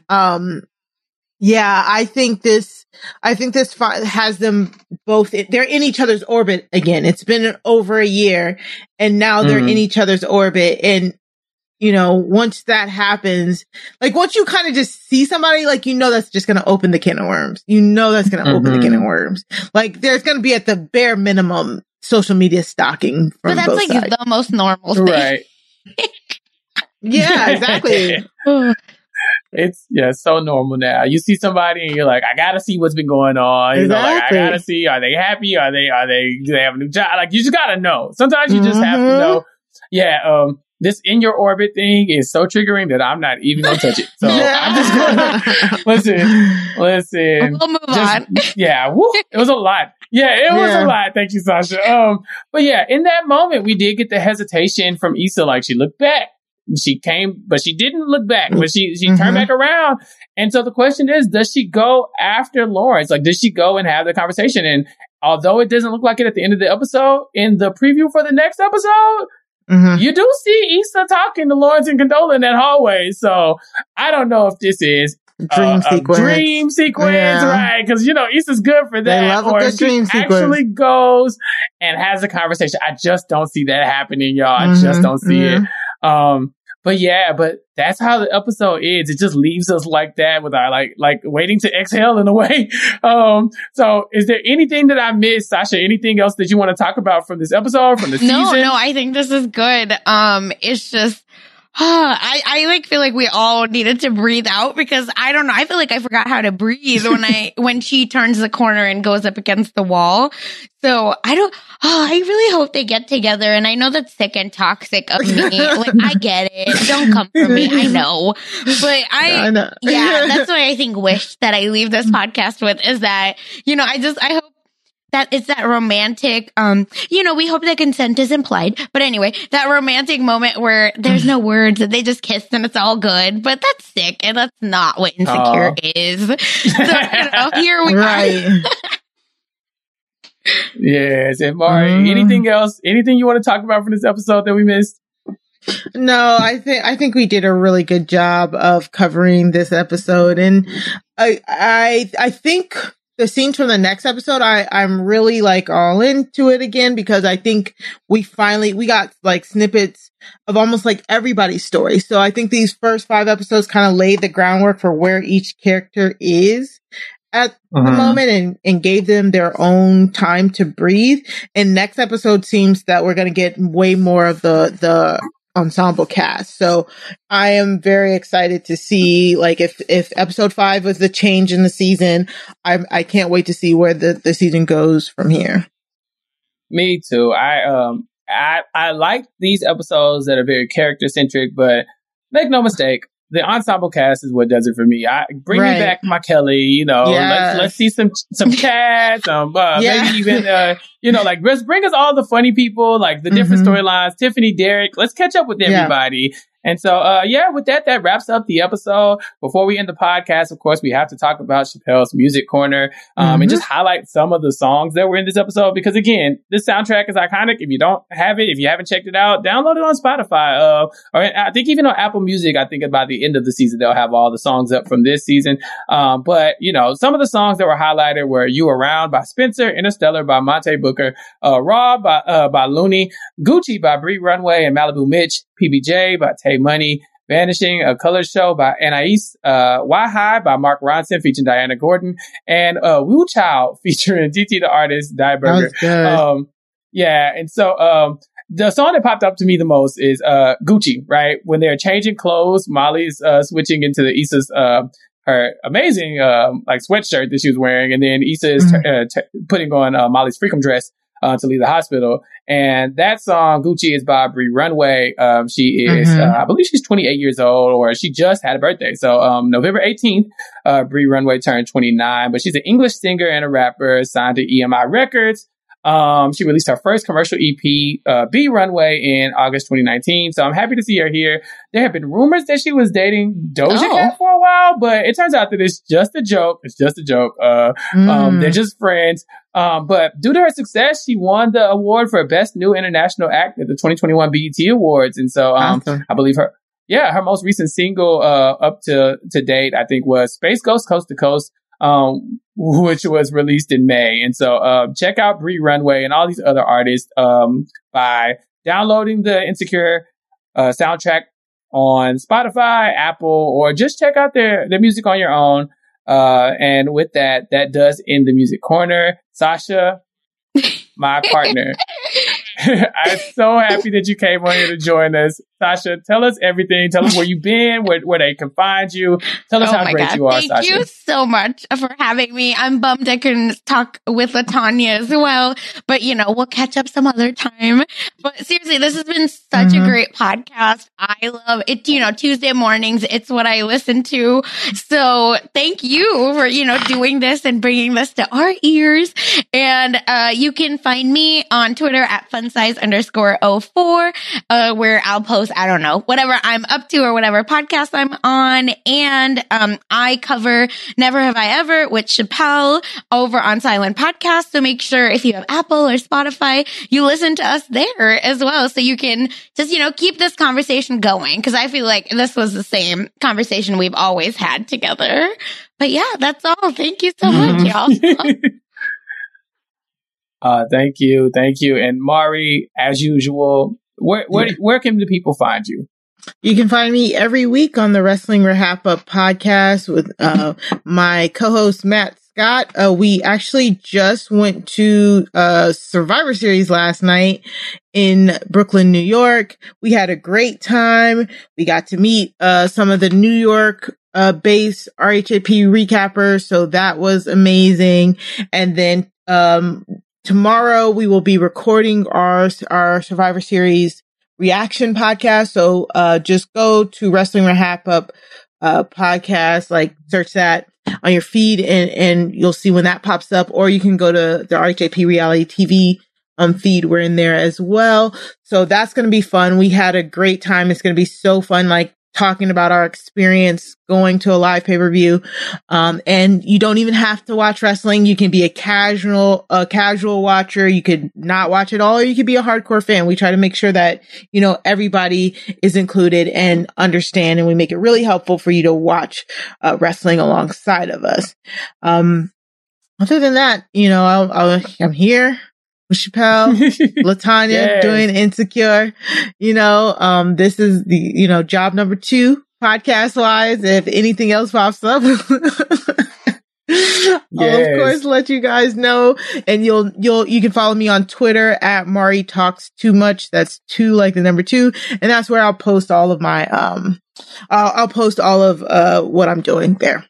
um yeah, I think this I think this fi- has them both, they're in each other's orbit again. It's been over a year and now they're Mhm. in each other's orbit, and you know, once that happens, like once you kind of just see somebody, like, you know, that's just going to open the can of worms. You know, that's going to open the can of worms. Like there's going to be at the bare minimum social media stalking from But that's both like sides. the most normal thing. Right. Yeah, exactly. It's yeah, it's so normal now. You see somebody and you're like, I gotta see what's been going on. You know, like I Exactly. gotta see, are they happy? Are they are they do they have a new job? Like you just gotta know. Sometimes you just have to Mhm. know. Yeah, um, this in your orbit thing is so triggering that I'm not even gonna touch it. So I'm just gonna listen, listen. We'll move Just- on. Yeah, woo, it was a lot. Yeah, it was Yeah. a lot. Thank you, Sasha. Um, but yeah, in that moment, we did get the hesitation from Issa. Like she looked back. She came, but she didn't look back. But she she Mhm. turned back around. And so the question is, does she go after Lawrence? Like, does she go and have the conversation? And although it doesn't look like it at the end of the episode, in the preview for the next episode, Mhm. you do see Issa talking to Lawrence and Condola in that hallway. So I don't know if this is Dream uh, sequence. a dream sequence, Yeah. right? Because, you know, Issa's good for that. They love a or good if she dream sequence. actually goes and has a conversation. I just don't see that happening, y'all. I Mhm. just don't see Yeah. it. Um, but yeah, but that's how the episode ends. It just leaves us like that with our like like waiting to exhale in a way. Um, so is there anything that I missed, Sasha? Anything else that you want to talk about from this episode, from the no, season? No, I think this is good. Um, it's just I, I like feel like we all needed to breathe out because I don't know. I feel like I forgot how to breathe when I when she turns the corner and goes up against the wall. So I don't. Oh, I really hope they get together. And I know that's sick and toxic of me. Like I get it. Don't come for me. I know, but I, I know. yeah. That's what I think. Wish that I leave this podcast with is that you know I just I hope. That it's that romantic, um, you know, we hope that consent is implied. But anyway, that romantic moment where there's no words and they just kissed and it's all good. But that's sick and that's not what Insecure Aww. Is. So, you know, here we right. are. Yes. And Mari, mm. anything else? Anything you want to talk about from this episode that we missed? No, I think I think we did a really good job of covering this episode. And I I I think the scenes from the next episode, I, I'm really like all into it again because I think we finally, we got like snippets of almost like everybody's story. So I think these first five episodes kind of laid the groundwork for where each character is at mm-hmm. the moment and, and gave them their own time to breathe. And next episode seems that we're going to get way more of the, the, ensemble cast. So I am very excited to see like if if episode five was the change in the season, I I can't wait to see where the, the season goes from here. Me too. I um I I like these episodes that are very character centric, but make no mistake, the ensemble cast is what does it for me. I bring right. me back my Kelly, you know, yes. let's let's see some some Chad, some uh, yeah. maybe even uh, you know, like let's bring us all the funny people, like the different mm-hmm. storylines, Tiffany, Derek, let's catch up with everybody. Yeah. And so, uh, yeah, with that, that wraps up the episode. Before we end the podcast, of course, we have to talk about Chappelle's Music Corner, um, mm-hmm. and just highlight some of the songs that were in this episode. Because again, this soundtrack is iconic. If you don't have it, if you haven't checked it out, download it on Spotify. Uh, or I think even on Apple Music, I think by the end of the season, they'll have all the songs up from this season. Um, but, you know, some of the songs that were highlighted were You Around by Spencer, Interstellar by Monte Booker, uh, Raw by, uh, by Looney, Gucci by Bree Runway and Malibu Mitch, P B J by Tay Money, Vanishing, A Color Show by Anais, uh, Why High by Mark Ronson featuring Diana Gordon, and uh, Wu Chow featuring T T the Artist, Die Burger. Um, yeah, and so um, the song that popped up to me the most is uh, Gucci, right? When they're changing clothes, Molly's uh, switching into the Issa's uh, her amazing um, like sweatshirt that she was wearing, and then Issa is mm-hmm. t- uh, t- putting on uh, Molly's freakum dress. Uh, to leave the hospital. And that song, Gucci, is by Bree Runway. Um, she is, mm-hmm. uh, I believe she's twenty-eight years old, or she just had a birthday. So, um, November eighteenth, uh, Bree Runway turned twenty-nine, but she's an English singer and a rapper signed to E M I Records. Um, she released her first commercial E P, uh, B Runway in August twenty nineteen. So I'm happy to see her here. There have been rumors that she was dating Doja oh. Cat for a while, but it turns out that it's just a joke. It's just a joke. Uh, mm. um, they're just friends. Um, but due to her success, she won the award for Best New International Act at the twenty twenty-one B E T Awards. And so, um, awesome. I believe her, yeah, her most recent single, uh, up to, to date, I think was Space Ghost Coast to Coast, um, which was released in May. And so, uh, check out Bree Runway and all these other artists, um, by downloading the Insecure, uh, soundtrack on Spotify, Apple, or just check out their, their music on your own. Uh, and with that, that does end the Music Corner. Sasha, my partner, I'm so happy that you came on here to join us. Sasha, tell us everything. Tell us where you've been, where, where they can find you. Tell us oh how great God. you are, Thank Sasha. Thank you so much for having me. I'm bummed I couldn't talk with LaTanya as well, but you know, we'll catch up some other time. But seriously, this has been such mm-hmm. a great podcast. I love it. You know, Tuesday mornings, it's what I listen to. So thank you for, you know, doing this and bringing this to our ears. And, uh, you can find me on Twitter at funsize underscore oh four, uh, where I'll post, I don't know, whatever I'm up to or whatever podcast I'm on. And, um, I cover Never Have I Ever with Chappelle over on Silent Podcast. So make sure if you have Apple or Spotify, you listen to us there as well. So you can just, you know, keep this conversation going. Cause I feel like this was the same conversation we've always had together. But yeah, that's all. Thank you so mm-hmm. much, y'all. Uh, thank you. Thank you. And Mari, as usual, where, where, where can the people find you? You can find me every week on the Wrestling Wrap Up podcast with uh, my co-host Matt Scott. Uh, we actually just went to uh, Survivor Series last night in Brooklyn, New York. We had a great time. We got to meet uh, some of the New York uh, base R H A P recappers, so that was amazing. And then um, tomorrow we will be recording our our Survivor Series reaction podcast. So uh, just go to Wrestling Wrap Up uh, podcast, like search that on your feed, and and you'll see when that pops up. Or you can go to the R H A P Reality T V um feed. We're in there as well. So that's going to be fun. We had a great time. It's going to be so fun, like talking about our experience going to a live pay-per-view. Um, and you don't even have to watch wrestling. You can be a casual, a casual watcher. You could not watch it all, or you could be a hardcore fan. We try to make sure that, you know, everybody is included and understand, and we make it really helpful for you to watch uh, wrestling alongside of us. Um, other than that, you know, I'll, I'll, I'm here with Chappelle, Latanya yes. doing Insecure. You know, um, this is the, you know, job number two podcast wise. If anything else pops up, yes. I'll of course let you guys know. And you'll, you'll, you can follow me on Twitter at Mari Talks Too Much. That's two, like the number two. And that's where I'll post all of my, um, I'll, I'll post all of, uh, what I'm doing there.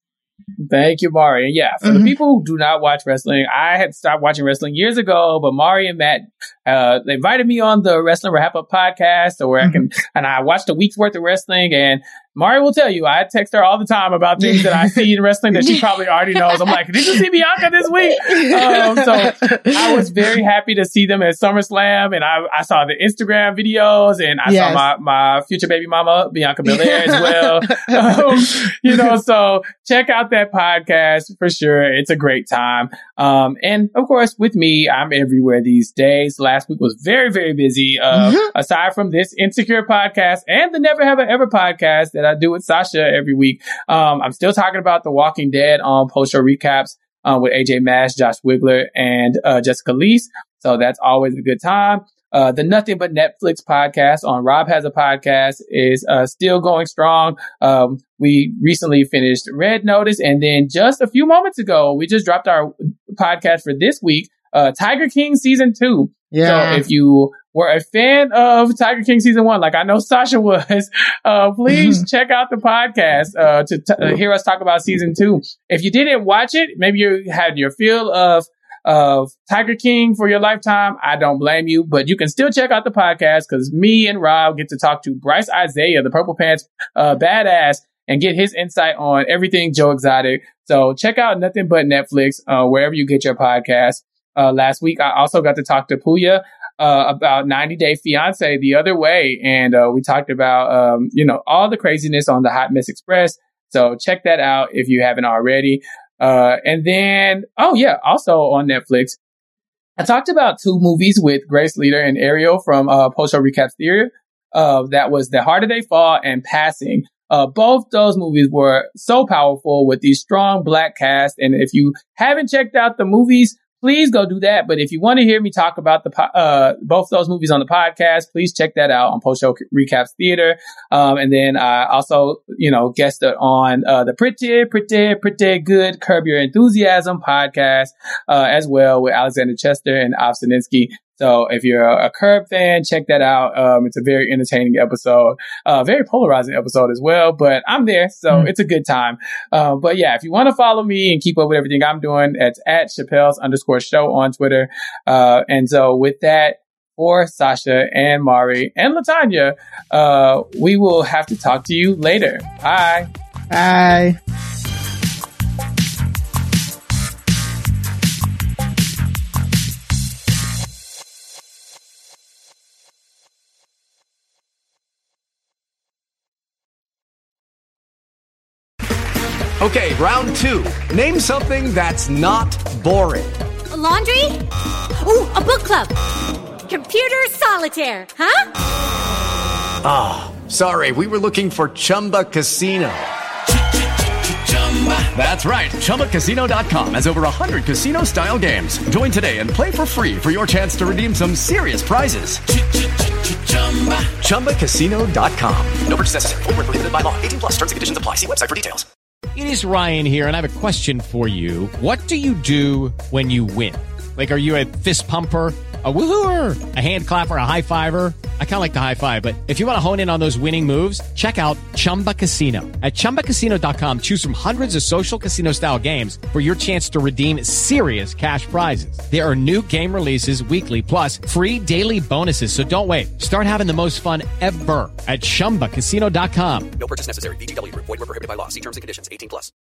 Thank you, Mari. And yeah, for mm-hmm. the people who do not watch wrestling, I had stopped watching wrestling years ago, but Mari and Matt, uh, they invited me on the Wrestling Wrap Up podcast, so where mm-hmm. I can, and I watched a week's worth of wrestling, and Mari will tell you, I text her all the time about things that I see in wrestling that she probably already knows. I'm like, did you see Bianca this week? Um, so I was very happy to see them at SummerSlam, and I, I saw the Instagram videos, and I yes. saw my, my future baby mama, Bianca Belair, as well. um, you know, so check out that podcast for sure. It's a great time. Um, and of course, with me, I'm everywhere these days. Last week was very, very busy. Uh, mm-hmm. Aside from this Insecure podcast and the Never Have I Ever podcast that I do with Sasha every week, um, I'm still talking about The Walking Dead on post show recaps uh, with A J Mash, Josh Wigler, and uh, Jessica Leese. So that's always a good time. Uh, the Nothing But Netflix podcast on Rob Has a Podcast is uh, still going strong. Um, we recently finished Red Notice, and then just a few moments ago, we just dropped our podcast for this week, uh, Tiger King season two. Yeah. So if you were a fan of Tiger King season one, like I know Sasha was, uh, please check out the podcast uh, to t- uh, hear us talk about season two. If you didn't watch it, maybe you had your feel of of Tiger King for your lifetime, I don't blame you, but you can still check out the podcast because me and Rob get to talk to Bryce Isaiah, the Purple Pants uh, badass, and get his insight on everything Joe Exotic. So check out Nothing But Netflix uh, wherever you get your podcast. Uh, last week, I also got to talk to Puya uh, about ninety Day Fiance the other way, and uh, we talked about um, you know all the craziness on the Hot Mess Express. So check that out if you haven't already. Uh, and then, oh yeah, also on Netflix, I talked about two movies with Grace Leader and Ariel from, uh, Post Show Recaps Theater. Uh, that was The Harder They Fall and Passing. Uh, both those movies were so powerful with these strong black cast. And if you haven't checked out the movies, please go do that. But if you want to hear me talk about the uh both those movies on the podcast, please check that out on Post Show Recaps Theater. Um, and then I also, you know, guested on uh the Pretty, Pretty, Pretty Good Curb Your Enthusiasm podcast uh as well with Alexander Chester and Av Sininsky. So if you're a, a Curb fan, check that out. Um, it's a very entertaining episode, uh, very polarizing episode as well, but I'm there. So mm. it's a good time. Uh, but yeah, if you want to follow me and keep up with everything I'm doing, it's at Chappelle's underscore show on Twitter. Uh, and so with that, for Sasha and Mari and Latanya, uh, we will have to talk to you later. Bye. Bye. Okay, round two. Name something that's not boring. A laundry? Ooh, a book club. Computer solitaire, huh? Ah, oh, sorry, we were looking for Chumba Casino. That's right, Chumba Casino dot com has over one hundred casino-style games. Join today and play for free for your chance to redeem some serious prizes. chumba casino dot com. No purchase necessary. Void where prohibited by law. eighteen plus terms and conditions apply. See website for details. It is Ryan here, and I have a question for you. What do you do when you win? Like, are you a fist pumper, a woohooer, a hand clapper, a high fiver? I kind of like the high five, but if you want to hone in on those winning moves, check out Chumba Casino. At chumba casino dot com, choose from hundreds of social casino style games for your chance to redeem serious cash prizes. There are new game releases weekly, plus free daily bonuses. So don't wait. Start having the most fun ever at chumba casino dot com. No purchase necessary. V G W Group. Void where prohibited by law. See terms and conditions. eighteen plus.